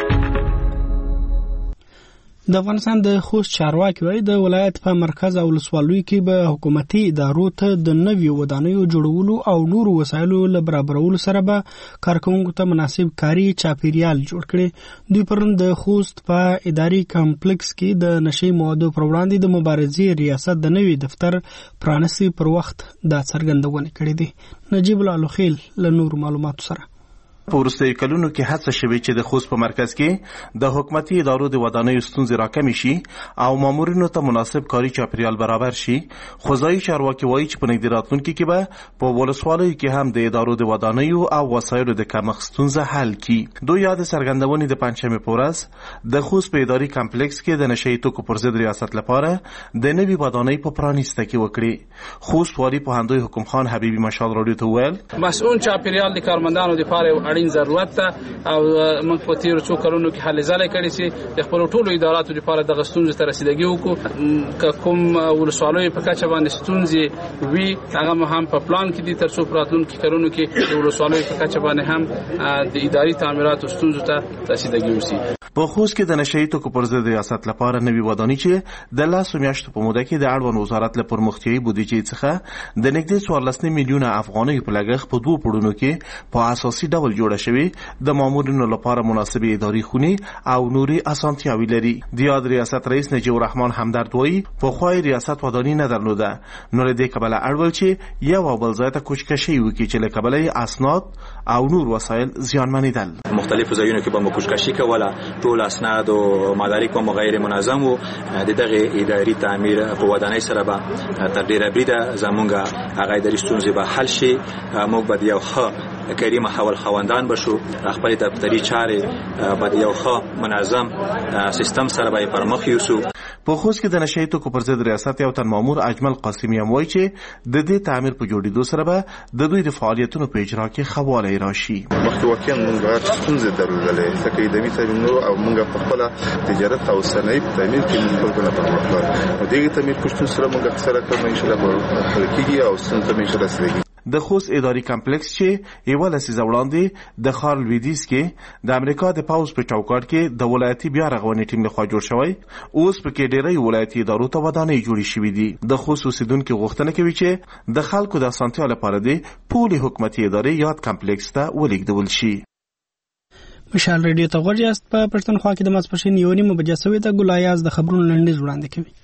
د افغانستان د خوست چارواکي وایي د ولایت په مرکز او ولسوالیو کې به حکومتي ادارو ته د نویو ودانیو جوړولو او نورو وسایلو له برابرولو سره به کارکوونکو ته مناسب کاري چاپیریال جوړ کړي. دوی پرون د خوست په اداري کمپلیکس کې د نشي موادو پر وړاندې د مبارزې ریاست د نوي دفتر پرانیستي پر وخت دا څرګندونه کړې ده. نجیب الله خیل له نورو معلوماتو سره. په وروستیو کلونو کې هڅه شوې چې د خوست په مرکز کې د حکومتي ادارو د ودانیو ستونزې راکمې شي او مامورینو ته مناسب کاري چاپیریال برابر شي. خو ځایي چارواکي وایي چې په نږدې راتلونکي کې به په ولسوالیو کې هم د ادارو د ودانیو او وسایلو د کمښت ستونزه حل کړي. دوی یاد څرګندونې د پنجشنبې په ورځ د خوست په اداري کمپلیکس کې د نشه یي توکو پر ضد ریاست لپاره د نوي ودانۍ په پرانیسته کې وکړي. خوست والي پوهندوی حکم خان حبیبي مشال راډیو ته وویل مسؤل چاپیریال د کارمندانو لپاره اړین ضرورت ته او موږ په تیر څو کلونو کې هلې ځلې کړې چې د خپل ټولو اداراتو لپاره د غستونځ ته رسیدګي وکړو. کوم ولسوالیو په کچه باندې ستونزې وي هغه هم په پلان کې دي تر څو راتلونکي کلونو کې د ولسوالیو په کچه باندې هم د اداري تعمیراتو ستونزو ته رسیدګي وشي. په خوست کې د نشه یي توکو پر ضد ریاست لپاره نوي ودانۍ چې د لسو میاشتو په موده کې د اړوند وزارت له پرمختیایي بودیجې څخه د نږدې څوارلس میلیونه افغانیو په لګښت په دوو پړونو کې په اساسي ډول جوړه شوې د مامورینو لپاره مناسبې اداري خونې او نوري اسانتیاوي لري. د یاد ریاست رئیس نجیب الرحمن همدرد وایي پخوای ریاست وداني نه درلوده، نو له دې کبله اړول چې یو او بل ځای ته کوچکشي وکړي چې له کبله اسناد او نور وسایل زیانمنېدل. مختلفو ځایونو کې به مو کوچکشي کوله، ټول اسناد او مدارک هم غیر منظم وو. د دغه اداري تعمیر په ودانۍ سره به تر ډیره بریده زمونږ هغه اداري ستونزې به حل شي. موږ به یو ښه کریم حول خواندان بشو، خپل دفتري چارې به یو ښه منظم سیستم سره به پر مخ یوسو. په خوست کې د نشئی توکو پر ضد ریاست یو تن مامور اجمل قاسمی هم وایي چې د دې تعمیر په جوړېدو سره به د دوی د فعالیتونو په اجرا کې ښه والی راشي. مخکې واقعا موږ ستونزې درلودلې ځکه اداري تعمیرونو او موږ په خپله تجارت او صنایع په تعمیر کې موږ خلکو نه پرمخ کړل. نو دغې تعمیر په شتون سره موږ اکثره کار انشاءالله به حل کېږي او ستونزو ته به انشاءالله رسېږي. د خوست اداري کمپلیکس چې یوه لسیزه وړاندې د ښار لویدیځ کې د امریکا د پوځ په چوکاټ کې د ولایتي بیا رغونې ټیم لخوا جوړ شوی، اوس پکې ډېری ولایتي ادارو ته ودانۍ جوړې شوې دي. د خوست اوسیدونکي غوښتنه کوي چې د خلکو د اسانتیا لپاره د ټولې حکومتي ادارې یاد کمپلیکس ته ولېږدول شي. مشال ریډیو ته غوږ یاست. په پښتونخوا کې د ماسپښین یوه نیمه بجې سوې ده. ګل ایاز د خبرونو لنډیز وړاندې کوي.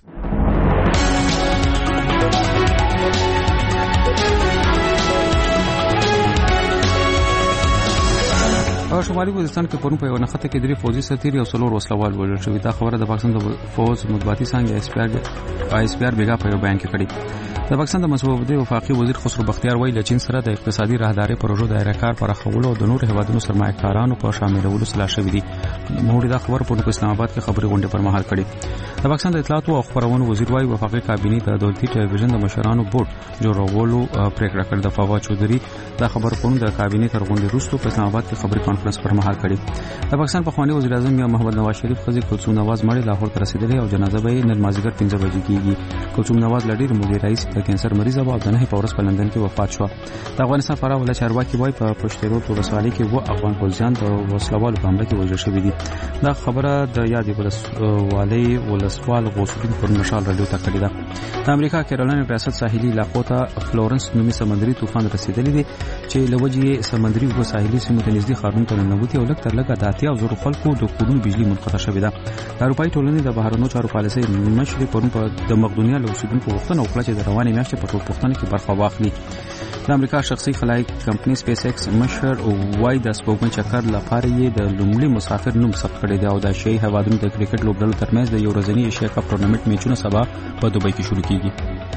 په شمالي وزیرستان کې پرون په یو نښته کې درې فوجي سرتیري او څلور وسلوال وژل شوي. دا خبره د پاکستان د فوج مطبوعاتي څانګې ایس پی آر ایس پی آر بیګا په یو بیان کې کړې. د پاکستان د مسعودي وفاقي وزیر خسرو بختیار وایي له چین سره د اقتصادي راهدارۍ پروژو د اراکار پراخولو او د نورو هیوادونو سرمایه‌کارانو په شاملولو سلا شوي دي. موږ دا خبر په اسلام آباد کې خبري غونډه پر مهال کړې. د پاکستان د اطلاعات او خبرونو وزیر وایي وفاقي کابینې د دولتي ټلویزیون د مشرانو بورډ جوړولو پریکړه کړې ده. فواد چودھری دا خبر پرون د کابینې تر غونډې وروسته په اسلام آباد کې خبري کانفرنس پر مهال کړی. د پاکستان پخوانی وزیر اعظم یا محمد نواز شریف خزي کلثوم نواز مړی لاهور ته رسیدلې او جنازه به نن مازیګر پنځه بجې کېږي. کلثوم نواز لډیر مدیر رئیس د کینسر مریض او د نه په ورځ په لندن کې وفات شو. د افغانستان فرا ولا چارواکي وای په پښتورو په وسوالۍ کې وو افغان پولیسان د وسلوالو په حمله کې وژل شوي دي. دا خبره د یادې ولسوالۍ ولسوال غوثالدین پر مشال رادیو ته کړې ده. د امریکا کیرولاینا ریاست ساحلي علاقو ته فلورنس نومي سمندري طوفان رسیدلی دی چې لوجې سمندري او ساحلي سیمو ته نږدې ښارونو ته ننوتی او لږ تر لږه د اتیا زرو خلکو د کورونو بجلی منقطع شوې ده. د اروپایي ټولنې د بهرنیو چارو پالیسۍ مشر پرون په د مقدونیا له اوسیدونکو غوښتنه وکړه چې د روانې میاشتې په ټولپوښتنه کې برخه واخلي. د امریکا شخصي خلایي کمپنۍ سپیس ایکس مشر وای د سپوږمۍ چکر لپاره یې د لومړي مسافر نوم ثبت کړی دی او د ایشیايي هیوادونو د کرکټ لوبډلو ترمنځ د یو ورځني ایشیا کپ ټورنمنټ میچونه سبا په دوبۍ کې شروع کیږي.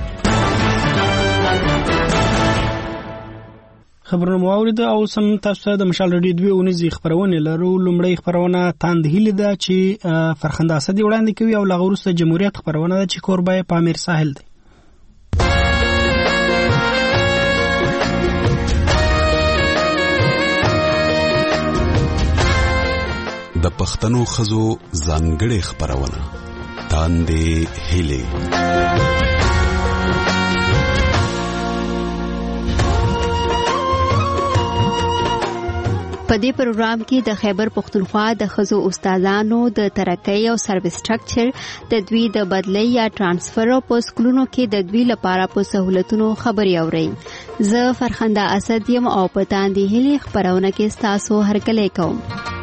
خبرونه واورید او سم تاسو د مشال ریډیو دوه اونیزي خبرونه لرو. لومړی خبرونه تاند هیله ده چې فرخنده اسدي وړاندې کوي او لغه وروسته جمهوریت خبرونه ده چې کوربه پامیر ساحل دی. د پښتنو خزو ځانګړې خبرونه تاندې هیله. په دې پروګرام کې د خیبر پختونخوا د خزو استادانو د ترقۍ او سروس سټرکچر د دوی د بدلی یا ترانسفر او په سکولونو کې د دوی لپاره په سہولتونو خبري اوري. زه فرخنده اسد یم او په تاندې هیله خبرونه کې تاسو هرکلی کوم.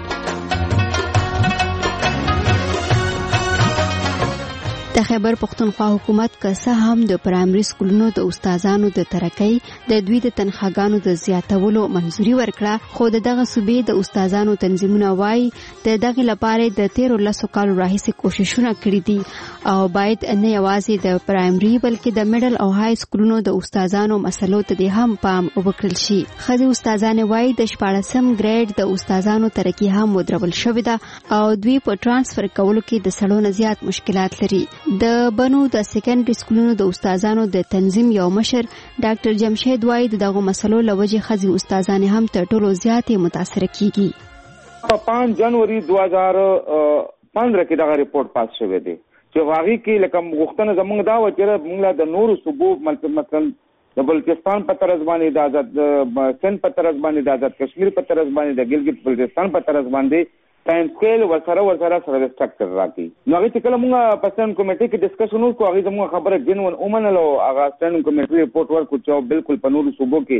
د خیبر پختونخوا حکومت که څه هم د پرایمري سکولونو د استادانو د ترقۍ د دوی د تنخواګانو د زیاتولو منځوري ورکړه، خو دغه صوبې د استادانو تنظیمونه وایي د دغه لپاره د تیرو لسو کالو راهیسې کوششونه کړي دي او باید نه یوازې د پرایمري بلکې د میډل او های سکولونو د استادانو مسلو ته هم پام وکړل شي. خځې استادانې وایي د شپاړسم ګریډ د استادانو ترقی هم ودرول شوې ده او دوی په ترانسفر کولو کې د سړو نه زیات مشکلات لري. د بنو د سیکنډري سکولونو د استادانو د تنظیم یو مشر ډاکټر جمشید وایي دغه مسلو لوجه خزي استادان هم تر ټولو زیاتې متاثر کیږي. په پنځه جنوري دوه هزار پندرہ کې دغه ریپورت پاس شوی دی چې واغې کې لکه غوښتنه زموږ دا و چې موږ د نورو صوبو مثلا د بلوچستان په طرز باندې د آزاد سند په طرز باندې د آزاد کشمیر په طرز باندې د ګلګت بلتستان په طرز باندې ټایم سکیل ورسره ورسره سره سټرکچر راکړي. نو هغه چې کله موږ په سټینډ کمیټې کې ډسکشن وکړو هغه زموږ خبره جنون اومنلو هغه سټینډ کمیټې ریپورت ورکړو چې بالکل په نورو صوبو کې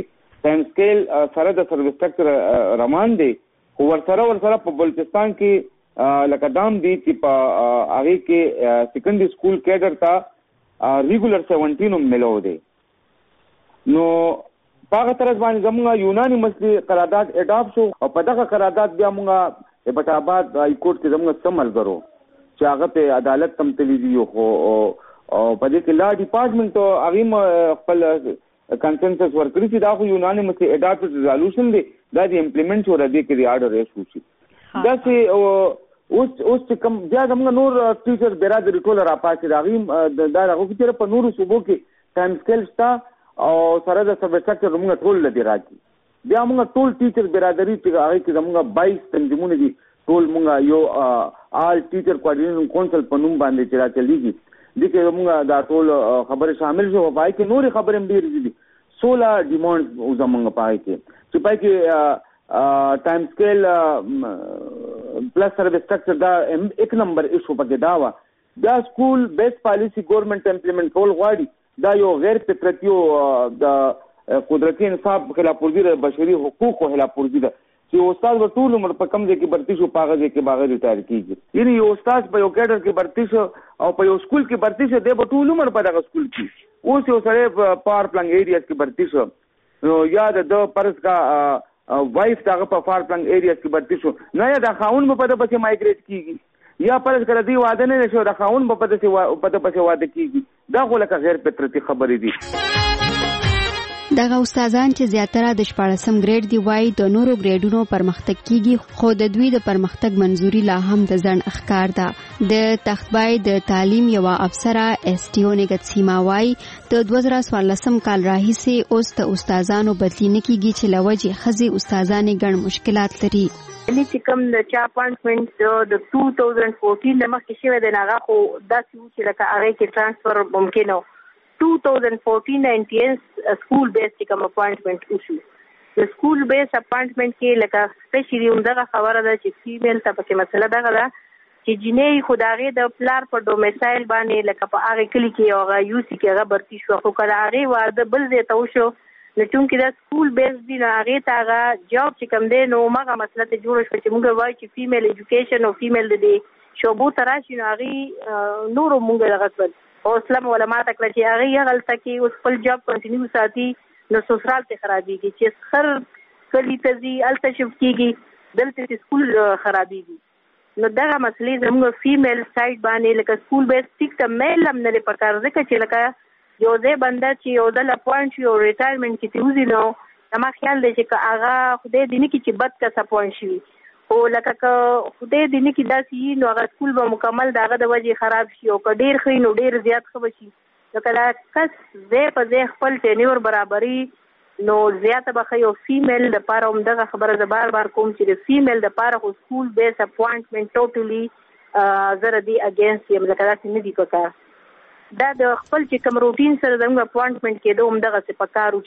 ټایم سکیل سره د سروس سټرکچر روان دی خو ورسره ورسره په بلوچستان کې لکه دام دی چې په هغه کې سیکنډري سکول کیډر ته ریګولر سیونټین ملو دی نو پاغه طرز باندې زموږ یوناني مسلې قرارداد اډاپټ شو او په دغه قرارداد بیا موږ په آباد های کورټ کې زموږ سمل غرو چې هغه په عدالت تم تللی دی خو او په دې کې لا ډپارټمنټ هغه خپل کنسنسس ورکړي چې دا خو یوناني مسلې اډاپټ ریزولوشن دی دا د امپلیمنٹ ور دي کې آرډر ایشو شي دا چې اوس اوس کوم بیا زموږ نور ټیچر برادر ټول را پاتې راغیم دا راغو چې په نورو صوبو کې ټایم سکیل شته او سره د سروس سټرکچر موږ ټول لدی راځي بیا موږ ټول ټیچر برادری چې هغه کې زموږ باییس تنظیمونه دي ټول موږ یو آل ټیچر کوارډینیټینګ کونسل په نوم باندې چې راځي دي کې موږ دا ټول خبره شامل شو پای کې نوري خبرې هم ډېرې دي سولہ ډیمانډ او زمونږ پای کې چې پای کې ټایم سکیل پلس سروس سټرکچر دا ایک نمبر ایشو پکې دا وا دا سکول بیس پالیسی ګورنمنت امپلیمنٹ کول غواړي دا یو غیر فطرتي د قدرتي انصاف خلاف ورزي د بشري حقوقو خلاف ورزي ده چې استاد په ټول عمر په کم ځای کې برتی شو پاغه ځای کې باغ ریټایر کیږي یعنی یو استاد په یو کیډر کې برتی شو او په یو سکول کې برتی شو د په ټول عمر په دغه سکول کې اوس یو سره په پار پلنګ ایریاز کې برتی شو نو یا د پرس کا وایف دغه په پار پلنګ ایریاز کې برتی شو نه یا د خاون په پد پسې مایګریټ کیږي یا پرس کړه دی واده نه شو د خاون په پد پسې په پد پسې واده کیږي دا خو لکه غیر فطرتي خبرې دي دغه استادان چې زیاتره د شپاړسم ګریډ دی وای د نورو ګریډونو پرمختګ کیږي خو د دوی د پرمختګ منزوري لا هم د ځن اخکار ده د تختبای د تعلیم یو افسره اس ټي او نګت سیما وای د دوه زره څوارلسم کال راهیسې اوس د استادانو بدلی نه کیږي چې لوجه خزي استادانې ګڼ مشکلات لري لې چې کوم د چا اپاینټمنټ د دوه هزار چودہ د مخکې شوی د هغه خو داسې و چې لکه هغه کې ترانسفر ممکن و دوه هزار چودہ د ان ټي اس سکول بیس چې کوم اپاینټمنټ وشو د سکول بیس اپاینټمنټ کې لکه سپیشلی همدغه خبره ده چې فیمیل ته پکې مسله دغه ده چې جنې خدای د پلار په ډومیسایل باندې لکه په هغه کلی کې هغه یو سی کې هغه برتی شو خو کله هغه واده بل ځای ته وشو نو چونکې دا سکول بیس دی نو هغه ته هغه جاب چې کوم دی نو هغه مسله ته جوړ شو چې موږ وایو چې فیمیل ایجوکیشن او فیمیل د دې شوبو تراشي نو هغه نورو موږ دغه کړ او اسلام علماء تکړه چې هغه یې غلطه کې اوس خپل جاب کنټینیو ساتي نو سوسرال ته خرابېږي چې خر کلی ته ځي هلته شفت کېږي دلته چې سکول خرابېږي نو دغه مسلې زموږ فیمیل سایډ باندې لکه سکول بیس ټیک ته میل هم نه دی پکار ځکه چې لکه یو ځای بنده چې یو ځل اپوینټ شي او ریټایرمنټ کې ته وځي نو زما خیال دی چې که هغه خدای دې نه کړي چې بد کس اپوینټ شي او لکه که خدای دې نه کړي داسې نو هغه سکول به مکمل د هغه د وجې خراب شي او که ډېر ښه نو ډېر زیات ښه به شي نو که دا کس ځای په ځای خپل ټینیور برابري نو زیاته به ښه یو فیمیل دپاره همدغه خبره زه بار بار کوم چې د فیمیل دپاره خو سکول بیس اپوینټمنټ ټوټلي زه د دې اګینسټ یم لکه داسې نه دي پکار دا د خپل چې کوم روټین سره زموږ اپوینټمنټ کېدو همدغسې پکار و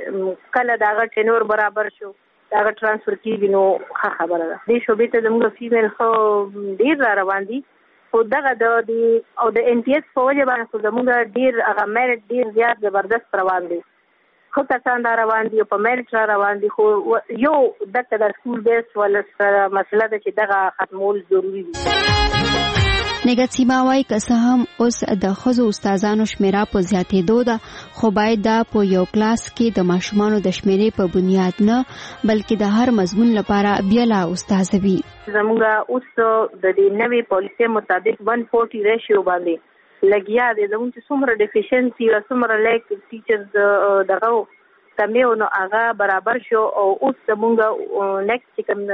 چې کله د هغه ټینور برابر شو د هغه ټرانسفر کېږي نو ښه خبره ده دې شعبې ته زموږ فیمیل ښه ډېر را روان دي خو دغه د او د این ټي ایس په وجه باندې خو زموږ ډېر هغه میرټ ډېر زیات زبردست روان دی ښه کسان را روان دي او په میرټ را روان دي خو یو دغه د سکول بیس ولا مسله ده چې دغه ختمول ضروري دي نګت سیما وای که څه هم اوس د ښځو استادانو شمیره په زیاتېدو ده خو باید دا په یو کلاس کې د ماشومانو د شمیرې په بنیاد نه بلکې د هر مضمون لپاره بیله استاذ وي زموږ اوس د دې نوې پالیسۍ مطابق ایک سو چالیس ریشیو باندې لګیا دی زموږ چې څومره ډیفیشنسي او څومره لیک ټیچرز دغه کمیو نو هغه برابر شو او اوس زموږ نیکسټ چې کوم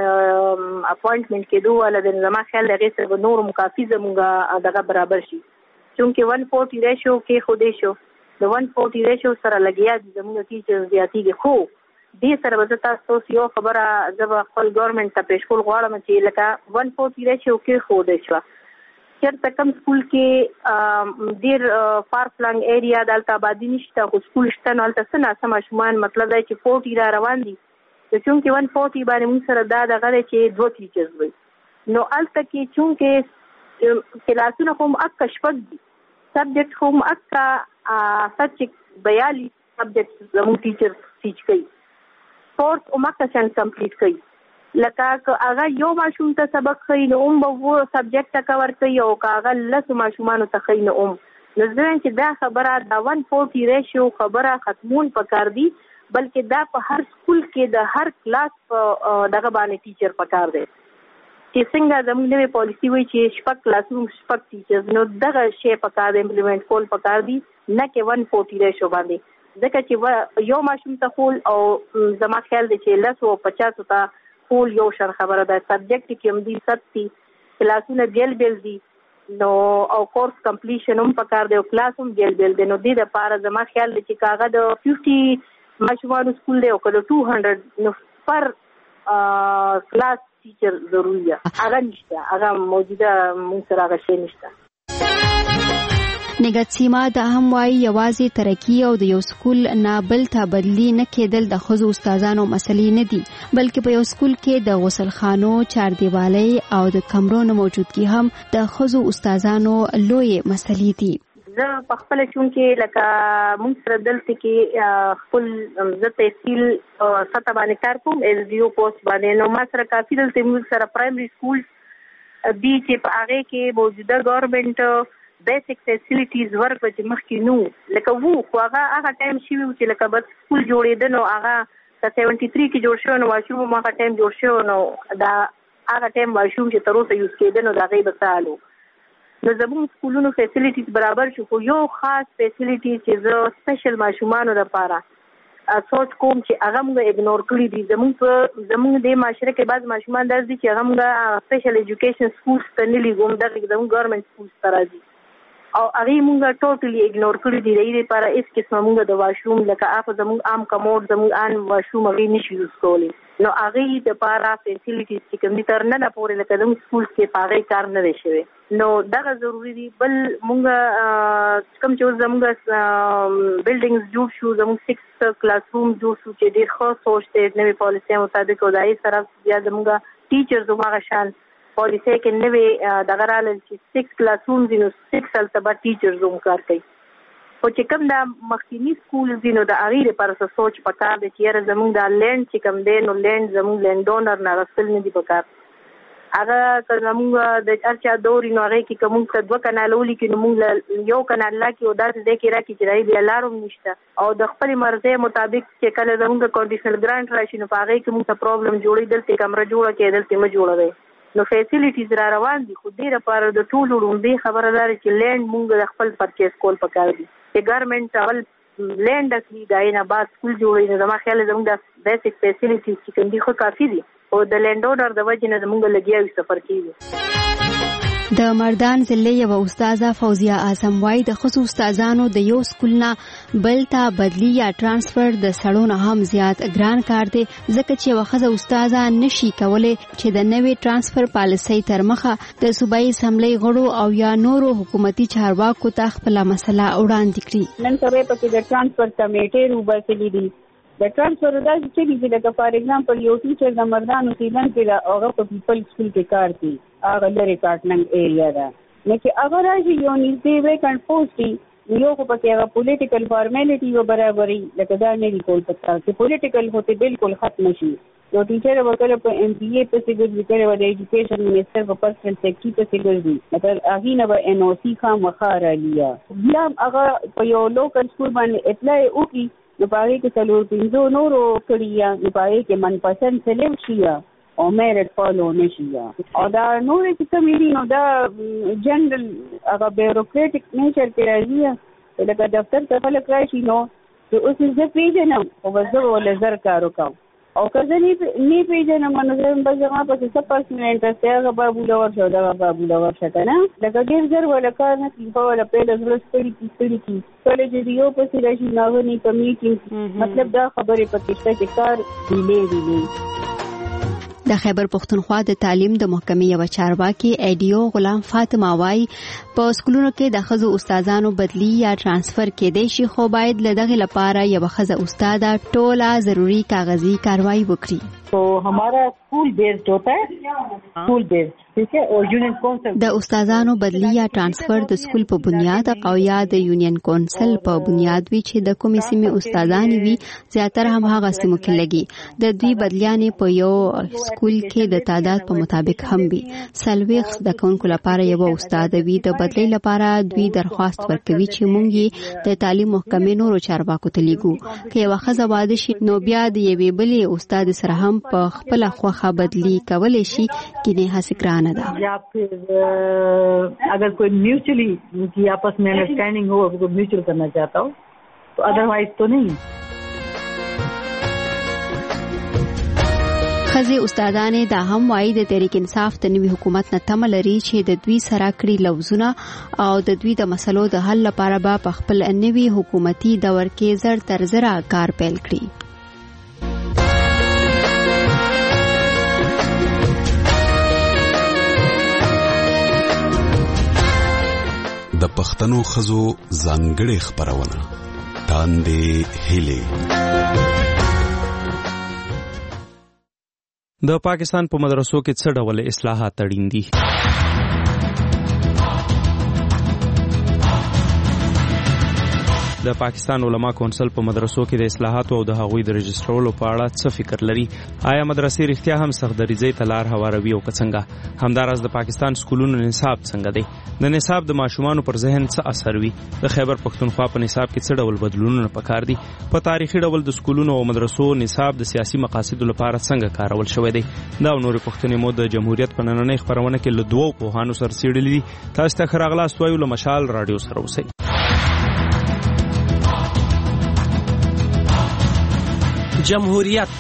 اپوینټمنټ کېدو والا د زما خیال هغې سره به نور مکافي زموږ دغه برابر شي چونکې ایک سو چالیس ریشیو کې خودی شو د ایک سو چالیس ریشیو سره لګیا دي زموږ ټیچرز زیاتېږي خو دې سره به زه تاسو یو خبره زه به خپل ګورنمنټ ته پېښ کول غواړم چې لکه ایک سو چالیس ریشیو کې ښودی شوه چېرته کوم سکول کې ډېر فار فلنګ ایریا دلته آبادي نشته خو سکول شته نو هلته څه ناڅه ماشومان مطلب دی چې فورټي را روان دي د چونکې ون فورټي باندې موږ سره دا دغه دی چې دوه ټیچرز وي نو هلته کې چونکې کلاسونه خو هم اکه شپږ دي سبجیکټ خو هم اکه سچ بیالیس سبجیکټ زموږ ټیچر ټیچ کوي کورس اومکه چن کمپلیټ کړي لکه هغه یو ماشوم ته سبق خي نو هم به وو سبجیکټ کور کوي او هغه لس ماشومان ته خي نو هم نو ځین چې دا خبره دا one forty ریشیو خبره ختمون پکار دی بلکې دا په هر سکول کې د هر کلاس په دغه باندې ټیچر پکار دی چې څنګه زموږ نوې پالیسی وایي چې شپږ کلاسروم شپږ ټیچرز نو دغه شی پکار دی امپلیمنٹ کول پکار دی نه کې one forty ریشیو باندې ځکه چې یو ماشوم ته خول او زما خیال دی چې لس او پچاس ته خول یو شر خبره ده سبجیکټ کې هم دي ستي کلاسونه بیل بیل دي نو او کورس کمپلیشن هم پکار دی او کلاس هم بیل بیل دی نو دې د پاره زما خیال دی چې کاغه د fifty ماشومان سکول دی او کله two hundred نو پر کلاس ټیچر ضروري ده هغه نشته هغه موجوده موږ سره هغه شی نشته نګات سیما د هم وايي یوازې ترقی او د یو سکول نه بل ته بدلی نه کېدل د خزو استادانو مسلې نه دي بلکې په یو سکول کې د غسل خانو چاردیوالۍ او د کمرونو موجودګي هم د خزو استادانو لوی مسلې دي زه په خپل چون کې لکه موږ سره دلته کې خپل زه تحصیل سطح باندې کار کوم ایل ډي او پوسټ باندې نو ما سره کافي دلته موږ سره پرایمري سکول دي چې په هغه کې موجوده ګورنمنت بیسیک فیسیلیټیز ورکړي چې مخکې نو لکه وو خو هغه هغه ټایم شي چې لکه بس سکول جوړېده نو هغه د seventy-three کې جوړ شو نو واشوم هغه ټایم جوړ شو نو دا هغه ټایم واشوم چې تر اوسه یوز کېده نو دا غي بسالو نو زموږ سکولونو فیسیلیټیز برابر شو خو یو خاص فیسیلیټی چې زه سپیشل ماشومانو لپاره سوچ کوم چې هغه موږ اګنور کړی دي زموږ زموږ د معاشره کې بعض ماشومان داسې دي چې هغه موږ سپیشل ایجوکیشن سکولز ته نه لګوم دغه زموږ ګورنمنت سکولز ته راځي او هغه موږ ټوټلی اګنور کړی دی د دې لپاره هیڅ قسمه موږ د واشروم لکه اپ زموږ عام کموډ زموږ ان واشروم هغه نشي یوز کولی نو هغه د لپاره فیسیلیټیز چې کوم تر نه نه پورې لکه د سکولز کې پاره کار نه دی شوی نو دغه ضروری دی بل موږ کوم چې زموږ بلډینګز جوړ شو زموږ six کلاس روم جوړ شو چې ډیر ښه سوچ دی نوې پالیسي مطابق او دای سره بیا زموږ ټیچرز هغه شان پالیسي کې نوې دغه رال چې six کلاس روم دي نو six التبا ټیچرز هم کار کوي او چې کوم د مخکینی سکول دي نو د اغیر پر څه سوچ پکار دي چې زموږ د لند چې کوم دی نو لند زموږ لند ډونر نه رسل نه دي پکار هغه زموږ د چرچا دوري نو هغه کې کوم څه دوه کانال ولي کې نو موږ یو کانال لا کې او داسې د کې را کې چې راځي الارم نشته او د خپل مرزه مطابق چې کله زموږ کنډیشنل ګرانټ راشي نو هغه کې موږ پرابلم جوړې دلته کمره جوړه کې دلته ما جوړوي نو فیسیلیټیز را روان دي خو ډیره پر د ټولو لومړی خبردار چې لند موږ د خپل پرچیز کول پکار دي چې ګورنمنت اول لند اخلي داینه بعد سکول جوړوي نو زما خیال زموږ د بیسیک فیسیلیټیز چې کوم دي خو کافي دي او د لند اورډر د وجې نه زموږ لګیاوي سفر کیږي د مردان ضلع یو استاده فوزیه اعظم وايي د خصوصي استادانو د یو سکول نه بل ته بدلی یا ترانسفر د سړونو هم زیات ګران کار دی ځکه چې وخزه استاده نشي کولای چې د نوې ترانسفر پالیسي تر مخه د صوبایي اسمبلی غړو او یا نورو حکومتي چارواکو ته خپل مسله وړاندې کړي نن سبا په د ترانسفر کمیټې روباسلې دي د ترانسفر د چې دي لکه فار ایگزامپل یو ټیچر د مردانو سیلن کې هغه په پیپل سکول کې کار کوي هغه لري کاټننګ ایریا ده نو چې هغه راځي یو نږدې ویکند پوسټ دی یو خو پکې هغه پولیټیکل فارمیلیټي و برابرۍ لکه دا نه دی کول پکار چې پولیټیکل هوته بالکل ختم شي یو ټیچر وکړه په ایم پی ای په سیګر وکړه د ایجوکیشن منسٹر په پرسنل سیکټری په سیګر دی مطلب هغه نه به ان او سی خام مخاره لیا بیا هغه په یو لوکل سکول باندې اپلای وکړي نو پاره کې څلور پنځو نورو کړیا نو پاره کې منپسند سلیو شیا او میرټ فالو نشي او دا نور چې کوم دي نو دا جنرال هغه بیوروکراټیک نیچر کې راځي لکه دفتر ته خلک راشي نو اوس زه پیژنم او زه ول زر کارو کوم او کله نه پیژنم نو زه به ځما په څه پرسنل انټرست هغه بابو لور شو دا بابو لور شته نه لکه ډیر زر ول کار نه کیږي ولا په لږ ستړي ستړي کی کله چې یو په سره شي نو نه په میټینګ مطلب دا خبره پکې شته چې کار دیلې دیلې د خیبر پختونخوا د تعلیم د محکمې یو چارواکي ایډیو غلام فاطمه وايي په سکولونو کې د خزو استادانو بدلی یا ترانسفر کېدای شي خو باید له دغه لپاره یو خزه استاد ټوله ضروری کاغذي کاروایی وکړي तो हमारा स्कूल बेस्ड होता है, स्कूल बेस्ड, ठीक है। और यूनियन कौंसिल د استادانو بدلی یا ترانسفر د سکول په بنیاد او یا د یونین کونسل په بنیاد وی چې د کومې سیمې استادان وي زیاتره هم هغه سیمو کې لګي. د دوی بدلیانې په یو سکول کې د تعداد په مطابق هم وي. سلويخ د کونکو لپاره یو استاد وي. د بدلی لپاره دوی درخواست ورکوي چې مونږ د تعلیم محکمې نورو چارواکو ته لیږو. که یو خزه واده شي نو بیا د یوې بلې استاد سره هم په خپل خوخه بدلی کولای شي کینه حسکران یا پھر اگر کوئی میوچلی کی آپس میں انڈرسٹینڈنگ ہو کوئی میوچل کرنا چاہتا ہو تو ادروائز تو نہیں. خزي استادانې دا هم وایي د تحریک انصاف د نوي حکومت نه تمه لري چې د دوی سره کړي لوزونه او د دوی د مسلو د حل لپاره به په خپل نوي حکومتي دور کې زر تر زره کار پیل کړي. د پښتنو خزو ځانګړې خبرونه تاندې هلي. د پاکستان په مدرسو کې څه ډول اصلاحات اړین دي؟ د پاکستان علما کونسل په مدرسو کې د اصلاحات او د هغوی د رجسټرولو په اړه څه فکر لري؟ آیا مدرسې رښتیا هم سختدریزۍ ته لار هواروي او که څنګه؟ همداراز د پاکستان سکولونو نصاب څنګه دی؟ د نصاب د ماشومانو پر ذهن څه اثر وي؟ د خیبر پښتونخوا په نصاب کې څه ډول بدلونونه پکار دي؟ په تاریخي ډول د سکولونو او مدرسو نصاب د سیاسي مقاصدو لپاره څنګه کارول شوی دی؟ دا او نورې پوښتنې مو د جمهوریت په نننۍ خپرونه کې له دوو پوهانو سره څېړلې دي. تاسو ته ښه راغلاست وایو. له مشال راډیو سره اوسئ. جمهوریت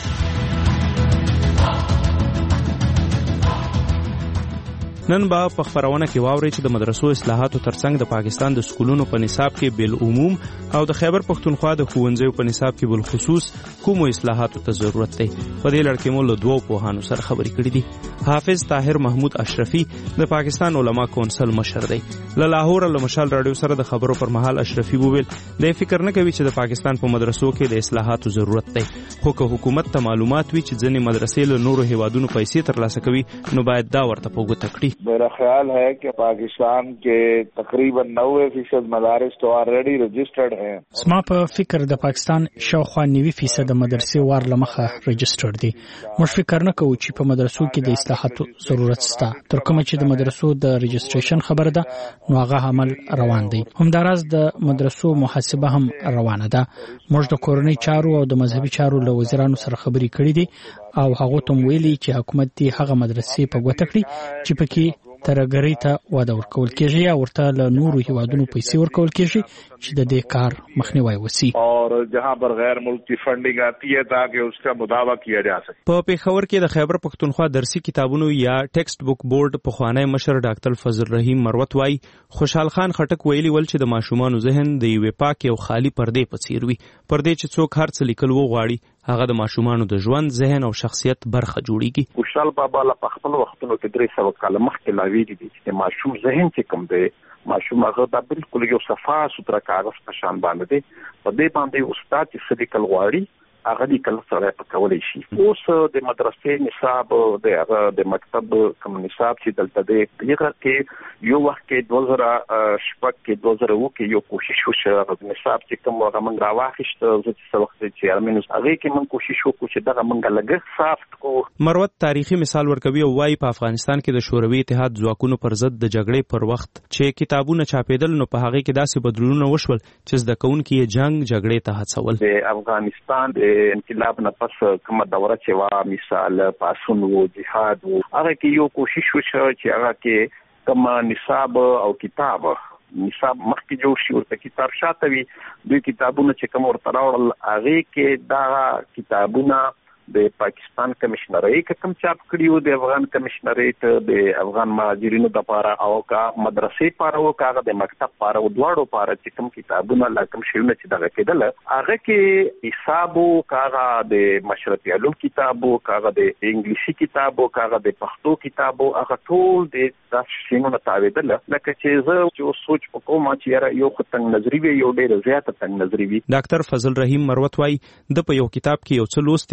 نن به په خبرونه کې واوري چې د مدرسو اصلاحاتو ترڅنګ د پاکستان د سکولونو په نصاب کې بل عموم او د خیبر پښتونخوا د ښوونځیو په نصاب کې بل خصوص کومو اصلاحاتو ته ضرورت دی. په دې لړ کې مو له دوو پوهانو سره خبرې کړې دي. حافظ طاهر محمود اشرفي د پاکستان علما کونسل مشر دی. له لاهور له مشال رادیو سره د خبرو پر مهال اشرفي وویل د فکر نه کوي چې د پاکستان په مدرسو کې د اصلاحاتو ضرورت دی، خو که حکومت ته معلومات وي چې ځینې مدرسې له نورو هیوادونو پیسې ترلاسه کوي نو باید دا ورته په ګوته کړي. मेरा ख्याल है कि पाकिस्तान के तकरीबन नब्बे फीसद मदारिस तो ऑलरेडी रजिस्टर्ड हैं. زما په فکر د پاکستان شاوخوا نوي فیصد مدرسې وار لمخه رجسټر دي. موږ فکر نه کوو چې په مدرسو کې د اصلاحاتو ضرورت شته. تر کومه چې د مدرسو د رجسټریشن خبره ده نو هغه عمل روان دی. همداراز د مدرسو محاسبه هم روانه ده. موږ د کورنۍ چارو او د مذهبي چارو له وزیرانو سره خبرې کړې دي او هغه ته ویلي چې حکومت دې هغه مدرسې په ګوته کړي چې پکې ترګری ته وده ورکول کېږي یا ورته له نورو هیوادونو پیسې ورکول کېږي چې د دې کار مخنیوي وسی اور جہاں پر غیر ملکی فنڈنگ آتی ہے تاکہ اس کا مداوا کیا جا سکے. په پیښور کې د خیبر پښتونخوا درسي کتابونو یا ټیکسټ بک بورډ په خوانی مشر ډاکټر فضل رحیم مروت وای خوشحال خان خټک ویلي ول چې د ماشومانو ذهن د یوې پاک او خالی پردې په څیر وي. پردې چې څوک هر څه لیکل وغواړي هغه د ماشومانو د ژوند ذهن او شخصیت برخه جوړیږي. خوشحال بابا له خپل وختونو کې درې سوه کاله مخکې لا ویلي دي چې ماشوم ذهن چې کوم دی ماشوم هغه دا بالکل یو صفا سوتره کاغذ په شان باندې دی. په دې باندې استاد چې څه لیکل غواړي هغه لیکل سره پکولی شي. اوس د مدرسې نصاب د هغه د مکتب کوم نصاب چې دلته دی هغه کې یو وخت کې دوه زره شپږ کې دوه زره اووه کې یو کوشش وشو هغه نصاب چې کوم هغه موږ راواخیست زه چې وخت چې ارمنوس هغه کې موږ کوشش وکړو چې دغه موږ لږ سافت کو. مروت تاریخي مثال ورکوي او وايي په افغانستان کې د شوروي اتحاد ځواکونو پر ضد د جګړې پر وخت چې کتابونه چاپېدل نو په هغه کې داسې بدلونونه وشول چې زده کوونکي یې جنگ جګړې ته هڅول. د افغانستان انقلاب نه پس کومه دوره چې وا مثال پاسون وو جهاد وو هغه کې یو کوشش وشو چې هغه کې کوم نصاب او کتاب نصاب مخکې جوړ شي ورته کتاب شاته وي دوی کتابونه چې کوم ورته راوړل هغه کې دا کتابونه د پاکستان کمشنرۍ کوم چاپ کړیو د افغان کمشنرۍ د افغان مهاجرینو د لپاره او کا مدرسې لپاره او کا د مکتب لپاره او دواړو لپاره چې کوم کتابونه لا کوم شیونه چې دغه کېدل هغه کې حساب او کا د مشرفي علوم کتاب او کا د انګلیسي کتاب او کا د پښتو کتاب او هغه ټول د تاسو شیونه تاویدل لکه چې زه چې سوچ وکوم چې یو ختنګ نظری وي یو ډېر زیات څنګه نظری وي. ډاکټر فضل رحیم مروت وای د په یو کتاب کې یو څه لوستي ول چې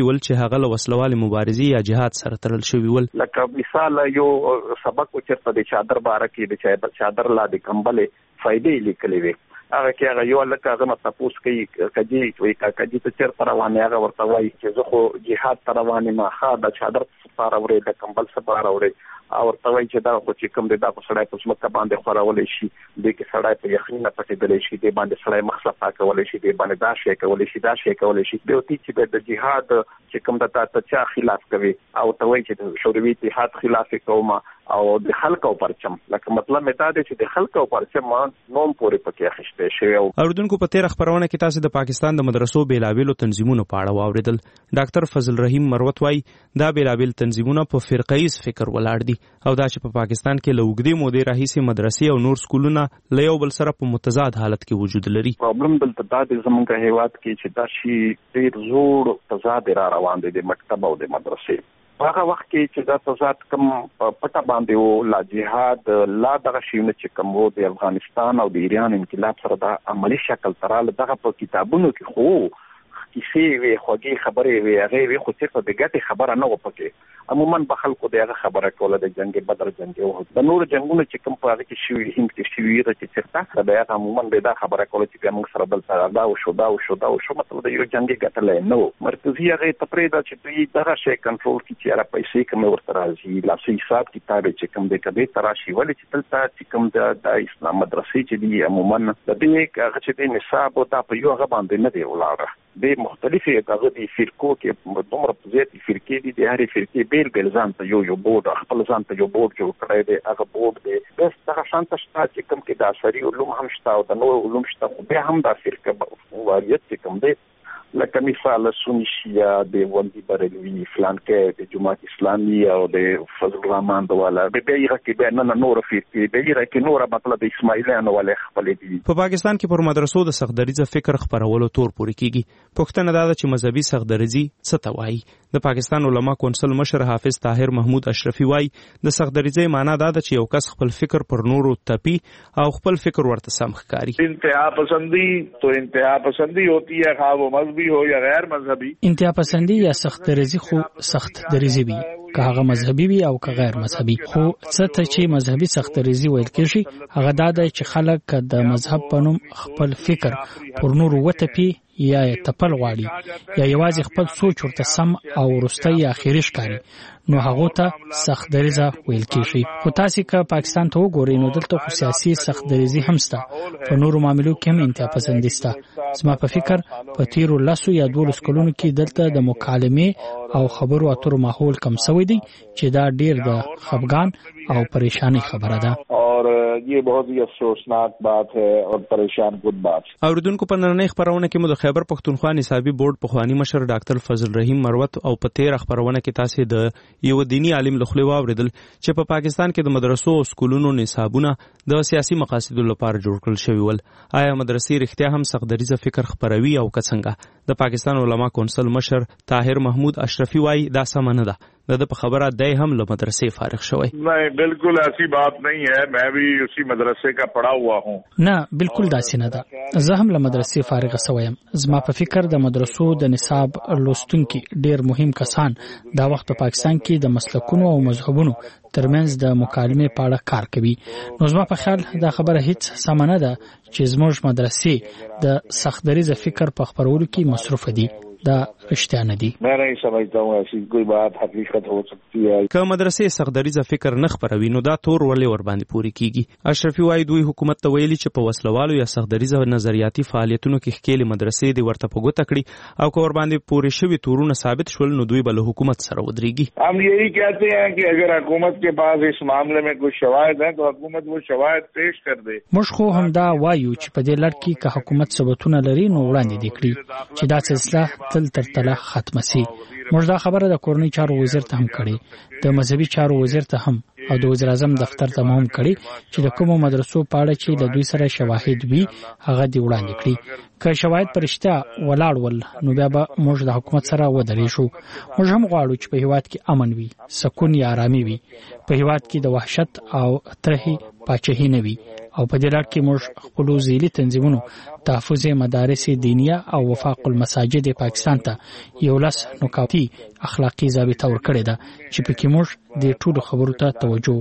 د هغه وسلوال مبارزې یا جهاد سره تړل شوی ول. لکه مثال یو سبق چرته د چادر باره کې د چادر لا د کمبلې فائدې لیکلې وي. هغه کې هغه یو لکه هغه مته پوس کوي کجی وي کجی ته چیرته روانه هغه ورته وایي چې زه خو جهاد ته روانه ما ښه د چادر سپاره وړي د کمبل سپاره وړي او ورته وایي چې دا خو چې کوم دی دا خو سړی په ځمکه باندې خورولای شي دې کې سړی په یخني نه پټېدلی شي دې باندې سړی مخ صفا کولی شي دې باندې دا شی کولی شي دا شی کولی شي بیا ورته چې د جهاد چې کوم د تا چا خلاف کوي او ته وایي چې د شوروي اتحاد خلاف یې کوم او د خلکو پرچم لکه مطلب مې دا دی چې د خلکو پرچم نوم پورې پکې اخیستی شوی. اوریدونکو په تېره خپرونه کې تاسو د پاکستان د مدرسو بېلابېلو تنظیمونو په اړه واورېدل. ډاکټر فضل رحیم مروت وایي دا بېلابېل تنظیمونه په فرقهیز فکر ولاړ دي او دا چې په پاکستان کې له اوږدې مودې راهیسې مدرسې او نور سکولونه له یو بل سره په متضاد حالت کې وجود لري. پرابلم دلته دا دی زموږ هېواد کې چې دا شی ډېر زوړ تضاد را روان دی د مکتب او د مدرسې. هغه وخت کې چې دا تضاد کم پټه باندې وو لا جهاد لا دغه شیونه چې کوم وو د افغانستان او د ایران انقلاب سره د عملی شکل تراله دغه په کتابونو کې خو کیسې وي خوږې خبرې وي هغه وي خو څه د ګټې خبره نه و پکې. عموما په خلکو دغه خبره کوله د جنگ بدر جنگ او د نور جنگونو چې کوم په هغه کې شوی هند کې شوی د چې چرته د هغه عموما به دا خبره کوله چې موږ سره بل سره دا او شو دا او شو دا او شو مطلب د یو جنگي ګټلې نو مرکزی هغه تپریدا چې دوی دغه شی کنټرول کړي چې را پیسې کوم ورته راځي لاسي حساب کتاب چې کوم د کبه تراشي ولې چې تلته چې کوم د اسلام مدرسې چې دی عموما د دې هغه چې د نصاب او د په یو هغه باندې نه دی ولاړه د مختلفې هغه د فرقو کې دومره زیاتې فرقې دي د هرې فرقې بیل بیل ځان ته یو یو بورډ خپل ځان ته یو بورډ جوړ کړی دی هغه بورډ دی بس دغه شانته شته چې کوم کې د عصري علوم هم شته او د نور علوم شته خو بیا هم دا فرقه واریت چې کوم دی لکه مثال سنی شیعه د وندي بریلوي فلانکې د جماعت اسلامي او د فضل الرحمن والا به بیره کې به نه نور فرقې بیره کې نور مطلب اسماعیلیانو والے خپل دي. په پاکستان کې پر مدرسو د سختدریزه فکر خپرولو تور پورې کیږي. پښتنه دا ده چې مذهبي سختدریزي څه ته وایي. د پاکستان علما کونسل مشر حافظ طاهر محمود اشرفي وایي د سختدریزي معنی دا ده چې یو کس خپل فکر پر نورو تپي او خپل فکر ورته سم ښکاري. انتها پسندی تو انتها پسندی ہوتی ہے خواہ وہ مذہبی ہو یا غیر مذهبي. انتها پسندی یا سخت دریزي خو سخت دریزي وي که هغه مذهبي وي او که غیر مذهبي. خو څه ته چې مذهبي سخت دریزي ویل کېږي هغه دا دی چې خلک د مذهب په نوم خپل فکر پر نورو وتپي یا تپل غواړي یا یوازې خپل سوچ ورته سم او وروستی یا اخیری ښکاري نو هغه ته سخت دریزه ویل کېږي. خو تاسو که پاکستان ته وګورئ نو دلته خو سیاسي سخت دریزي هم شته په نورو معاملو کې هم انتها پسندي شته. زما په فکر په تیرو لسو یا دولس کلونو کې دلته د مکالمې او خبرو اترو ماحول کم شوی دی چې دا ډیر د خفګان او پریشانی خبره ده اور یہ بہت ہی افسوسناک بات ہے اور پریشان کن بات. اوریدونکو په نننۍ خبرونه کې مو د خیبر پښتونخوا نصابي بورډ پخوانی مشر ډاکټر فضل رحیم مروت او په تیر خبرونه کې تاسو د یو دینی عالم لخوا واوریدل چې په پاکستان کې د مدرسو او سکولونو نصابونه د سیاسي مقاصدو لپاره جوړ کړل شوی ول. آیا مدرسې رښتیا هم سختدریزه فکر خپروي او که څنګه؟ د پاکستان علما کونسل مشر طاهر محمود اشرفي وایي دا سم نه ده. د په خبره دای هم له مدرسې فارغ شوی. نہیں بالکل ایسی بات نہیں ہے میں بھی اسی مدرسے کا پڑھا ہوا ہوں. نه بالکل داسې نه ده. زه هم له مدرسې فارغ شوم. زما په فکر د مدرسو د نصاب لوستونکي ډیر مهم کسان دا وخت په پاکستان کې د مسلکونو او مذهبونو ترمنځ د مکالمې په اړه کار کوي. نو زما په خیال دا خبره هیڅ سم نه ده چې زموږ مدرسې د سختدریزه فکر په خپرولو کې مصروف دي. دا رښتیا نه دي. میں نہیں سمجھتا ہوں ایسی کوئی بات حقیقت ہو سکتی ہے. که مدرسې سختدریزه فکر نه خپروي نو دا تور ولې ور باندې پوری کیږي. اشرفي وایي دوی حکومت ته ویلي چې په وسلوالو یا سختدریزه نظریاتي فعالیتونو کې ښکېلې مدرسې دی ورته په ګوته کړي او که ور باندې پوری شوي تورونه ثابت شول نو دوی به له حکومت سره ودرېږي. ہم یہی کہتے ہیں کہ اگر حکومت کے پاس اس معاملے میں کچھ شواهد ہیں تو حکومت وہ شواهد پیش کر دے. موږ خو هم دا وایو چې په دې لړ کې که حکومت ثبوتونه لري نو وړاندې دي کړي چې دا سلسله تل تر تله ختمه سي. موږ دا خبره د کورنۍ چارو وزیر ته هم کړې د مذهبي چارو وزیر ته هم او د وزیر اعظم دفتر ته هم کړې چې د کومو مدرسو په اړه چې د دوی سره شواهد وي هغه دی وړاندې کړي. که شواهد پرشته ولاړ ول نو بیا به موږ د حکومت سره ودرې شو. موږ هم غواړو چې په هیواد کې امن وي سکون یا آرامي وي په هیواد کې د وحشت او ترهې پاچاهي نه وي او په دې لړ کې موږ خپل ځيلي تنظیمونو تحفظ مدارس دینیه او وفاق المساجد پاکستان ته یو لاس نکاتی اخلاقی ضابطه ورکړې ده چې په کې موږ د ټولو خبرو ته توجه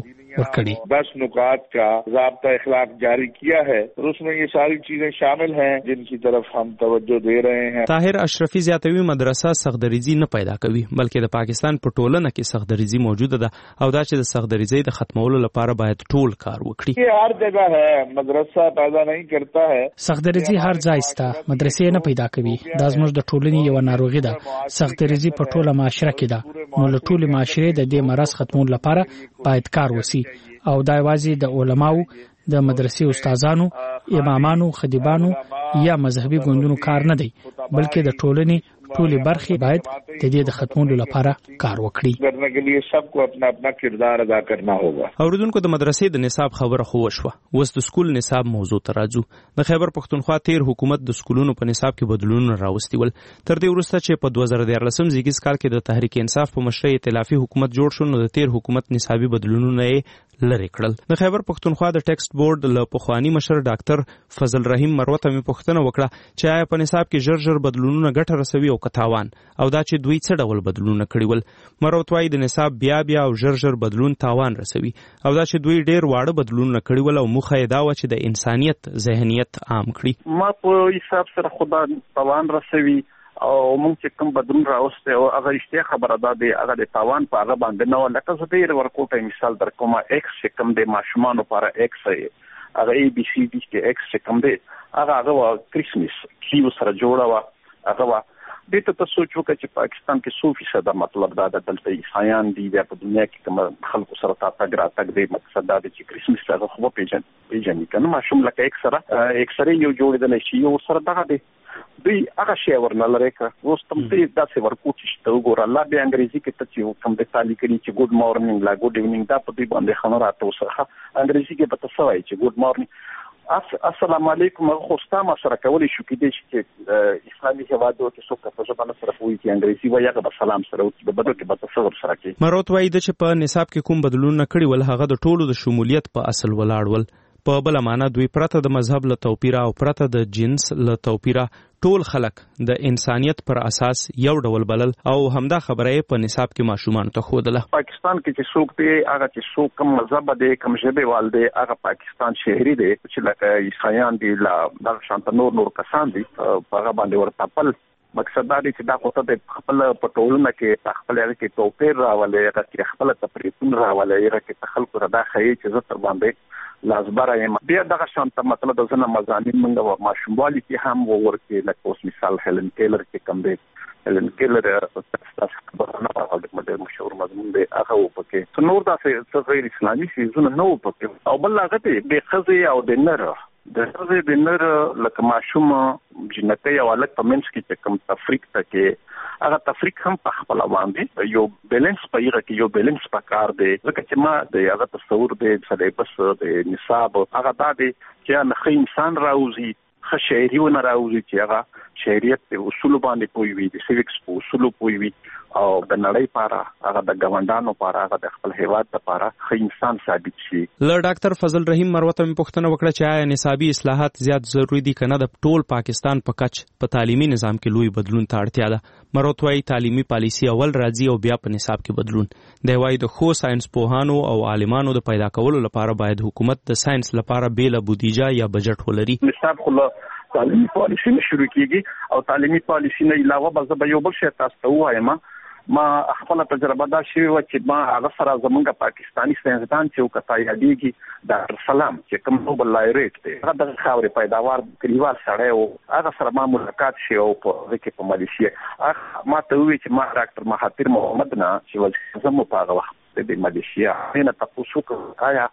दस नुकात का ज़ाब्ता इखलाक जारी किया है और उसमें ये सारी चीजें शामिल हैं जिनकी तरफ हम तवज्जो दे रहे हैं। طاهر اشرفي زیاتوي مدرسه سختدریزي نه پیدا کوي بلکې د پاکستان په ټولنه کې سختدریزي موجوده ده او دا چې د سختدریزي د ختمولو لپاره باید ټول کار وکړي. یہ ہر جگہ ہے مدرسه پیدا نہیں کرتا ہے. سختدریزي هر ځای ستا مدرسې نه پیدا کوي دا زموږ د ټولنې یو ناروغي ده. سختدریزي په ټوله معاشره کې ده نو له ټولې معاشرې د دې مرض ختمولو لپاره باید کار وسی او دا یوازې د علماو د مدرسې استادانو امامانو خطیبانو یا مذهبي ګوندونو کار نه دی بلکې د ټولنې ټولې برخې باید د دې د ختمولو لپاره کار وکړي. کرنے کے لیے سب کو اپنا اپنا کردار ادا کرنا ہوگا. اوریدونکو د مدرسې د نصاب خبره خو وشوه اوس د سکول نصاب موضوع ته راځو. د خیبر پښتونخوا تیر حکومت د سکولونو په نصاب کې بدلونونه راوستي ول تر دې وروسته چې په دوه زره دیارلسم زیږیز کال کې د تحریک انصاف په مشرۍ ائتلافي حکومت جوړ شو نو د تیر حکومت نصابي بدلونونه یې لری کړل. د خیبر پښتونخوا د ټیکسټ بورډ له پخوانی مشر ډاکټر فضل رحیم مروت مې پوښتنه وکړه چې آیا په نصاب کې ژر ژر بدلونونه ګټه رسوي او کتاوان او دا چې دوی څه ډول بدلونونه کړي ول. مروت وايي د نصاب بیا بیا او ژر ژر بدلون تاوان رسوي او دا چې دوی ډیر واړه بدلونونه کړي ول او موخه یې دا و چې د انسانیت ذهنیت عام کړي. ما په حساب سره خدا تاوان رسوي او موږ چې کوم بدلون راوسته او هغه اشتیا خبره ده د هغه د تاوان په هغه باندې نو لکه زه ډیر ورکوټه مثال در کومه ایکس چې کوم د ماشومان لپاره ایکس هغه ای بي سي ډي کې ایکس چې کوم دی هغه هغه کریسمس کیو سره جوړه وا هغه دې ته تاسو چې چې پاکستان کې څو فیصد مطلب دا د دلته عیسایان دي د په دنیا کې کوم خلکو سره تاګ راتګ دی مقصد دا چې کریسمس هغه خو پیژن پیژن کنه ماشوم لکه ایکس سره ایکس سره یو جوړیدل شي یو سره دغه دی دوی هغه شی ورنل راکه اوس تم دې داسې ورکوټ چې ته وګوره الله به انګریزي کې ته چې کوم د تعلیق کړي چې ګډ مورنینګ لا ګډ ایونینګ دا په دې باندې خبره راته وسه انګریزي کې به تاسو وایي چې ګډ مورنینګ السلام علیکم خو ستاسو سره کولای شو کې چې اسلامي هوادو کې څوک په ژبه سره کوي چې انګریزي وایي هغه به سلام سره او په بدل کې به تصور سره کوي. مروت وايي چې په نصاب کې کوم بدلون کړي ول هغه د ټولو د شمولیت په اصل ولاړ ول. په بل معنا دوی پرته د مذهب له توپیره او پرته د جنس له توپیره ټول خلک د انسانیت پر اساس یو ډول بلل او همدا خبره په نصاب کې ماشومان ته خودله. پاکستان کې چې څوک دی هغه چې څوک کوم مذهب دی کوم ژبه والده هغه پاکستان شهري دی چې لکه عیسایان دي لا د شانت نور نور کسان دي هغه باندې ورته خپل مقصد دا دی چې دا کوته د خپل پټولونه کې خپل هغه کې توپیر راولي هغه کې خپل تفریطون راولي هغه کې خلکو ردا خایي چې زه تر باندې لازبره یم بیا دغه شانت مطلب د زنه مزامین منګه ماشوموالي کې هم ورکه لکه اوس مثال هلن کیلر کې کم دی هلن کیلر تاسو خبرونه او د مدیر مشهور مضمون دی هغه وپکې نور داسې غیر اسلامي شیزونه نو وپکې او بل هغه دی د خزي او د نر د خزي د نر لکه ماشوم جنته او الګ په منځ کې کوم تفریق تکي هغه تفریق هم په خپل باندې یو بیلانس پیغه کې یو بیلانس پکار دی ځکه چې ما د هغه تصور دی چې بس د نصاب هغه دا دی چې نه انسان راوځي ښه شهري ونه راوځي چې هغه شهریت په اصول باندې پوي وي د سیویکس په اصول پوي وي او د نړۍ لپاره هغه د ګوندانو لپاره هغه د خپل هیواد لپاره ښه انسان ثابت شي. ل ډاکټر فضل رحیم مروت مې پوښتنه وکړه چې آیا نصابي اصلاحات زیات ضروری دي کنه د ټول پاکستان په کچ په تعلیمي نظام کې لوی بدلون ته اړتیا ده. مروت وايي تعلیمي پالیسی اول راځي او بیا په نصاب کې بدلون. دی وايي د خو ساينس پوهانو او عالمانو د پیدا کولو لپاره باید حکومت د ساينس لپاره بیل بودیجه یا بجټ ولري. نصاب خو تعلیمي پالیسی نه شروع کیږي او تعلیمي پالیسی نه علاوه به یو بل شی تاسو ته وایم ما خپل تجربه دا شوی و چې ما هغه سره زمونږ پاکستانی ساينسدان چې وکړای یادېږي ډاکټر سلام چې کوم نوبل لایریټ دی هغه د خاورې پیداوار کلیوال سره او هغه سره ما ملاقات شي او په کې په ماليشیا هغه ما ته وی چې ما ډاکټر مهاتیر محمد نه چې وځم زمو په هغه وخت د ماليشیا نه تاسو کویا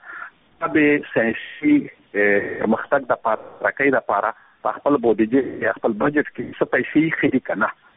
به ساينسي مختګ د پاره راکې د پاره په خپل بودیجه خپل بجټ کې څه پیسې خېری کنه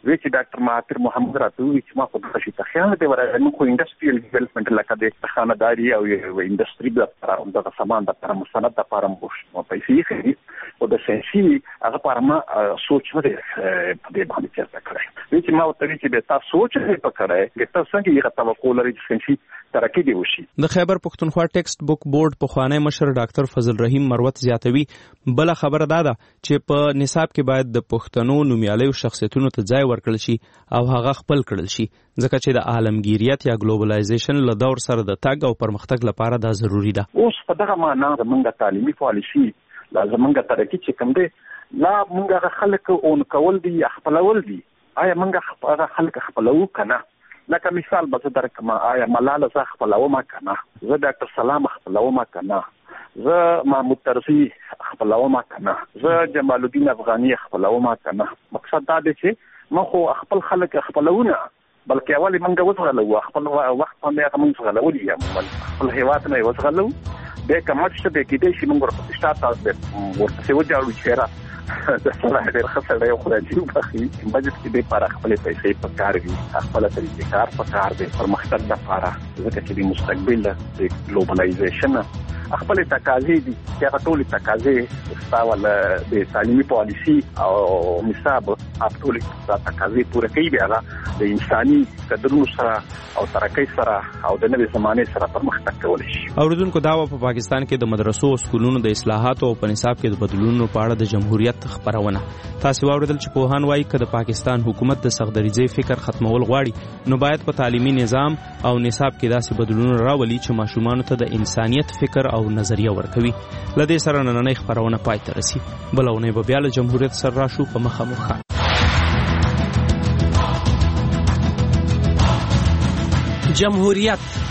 وی چې ډاکټر مهاتیر محمد راته وی چې ما خو د شي تخیل دی ورته موږ خو انډستریال ډیولپمنٹ لکه د خانداري او انډستری د د سامان د پر مستند د پر مو پیسې خري او د سنسي هغه پر ما سوچ نه دی په دې باندې چرته کړی وی چې ما ورته چې به تاسو سوچ نه پکړای چې تاسو څنګه یې توقع لرئ چې سنسي ترقی دی وشي. د خیبر پښتونخوا ټیکسټ بک بورډ په خوانی مشر ډاکټر فضل رحیم مروت زیاتوي بل خبره دا ده چې په نصاب کې باید د پښتنو نومیالیو شخصیتونو ته ځای ورکړل شي او هغه خپل کړل شي ځکه چې د عالمگیریت یا ګلوبلایزیشن له دور سره د تګ او پرمختګ لپاره دا ضروری ده. اوس په دغه معنا زمونږ تعلیمي پالیسي لازمنګ ترقی چې کوم دی لا مونږه خلک اون کول دي خپلول دي آیا مونږه خلک خپلو کنه لکه مثال به در کما آیا ملاله زه خپلوم کنه زه ډاکټر سلام خپلوم کنه زه محمود طرزي خپلوم کنه زه جمال الدین افغاني خپلوم کنه مقصد دا دی چې مخ خپل خلک خپلونه بلکې اولی منګه وځغلو خپل وخت باندې موږ غلولي یم خپل هیواد نه وځغلو د کومه څه به کېدې شي موږ ورته شاته ورته وځاړو چې د صلاح ډېر خسر دی خو راځي بخي بجټ کې د پر خپل پیسې په کار وي خپل طریقې کار په کار دی پرمختګ لپاره ځکه چې د مستقبل د ګلوبلایزیشن خپل تقاضې دي چې هغه ټول تقاضې ستاول د تعلیمي پالیسي او نصاب خپل تقاضې پوره کوي بیا د انساني قدرونو سره او ترقۍ سره او د نوې زمانه سره پرمختګ کولی شي. اوریدونکو دا په پاکستان کې د مدرسو او سکولونو د اصلاحاتو او په نصاب کې د بدلونونو په اړه د جمهوریت خبرونه تاسو واوریدل چې پوهان وایي چې د پاکستان حکومت د سختدریزي فکر ختمول غواړي نو باید په تعلیمي نظام او نصاب کې داسې بدلونونه راولي چې ماشومان ته د انسانيت فکر او نظریه ورکوي. لدې سره نننۍ خبرونه پای ته رسي بلونه به بیا له جمهوریت سره راشو په مخه مخه. جمهوریت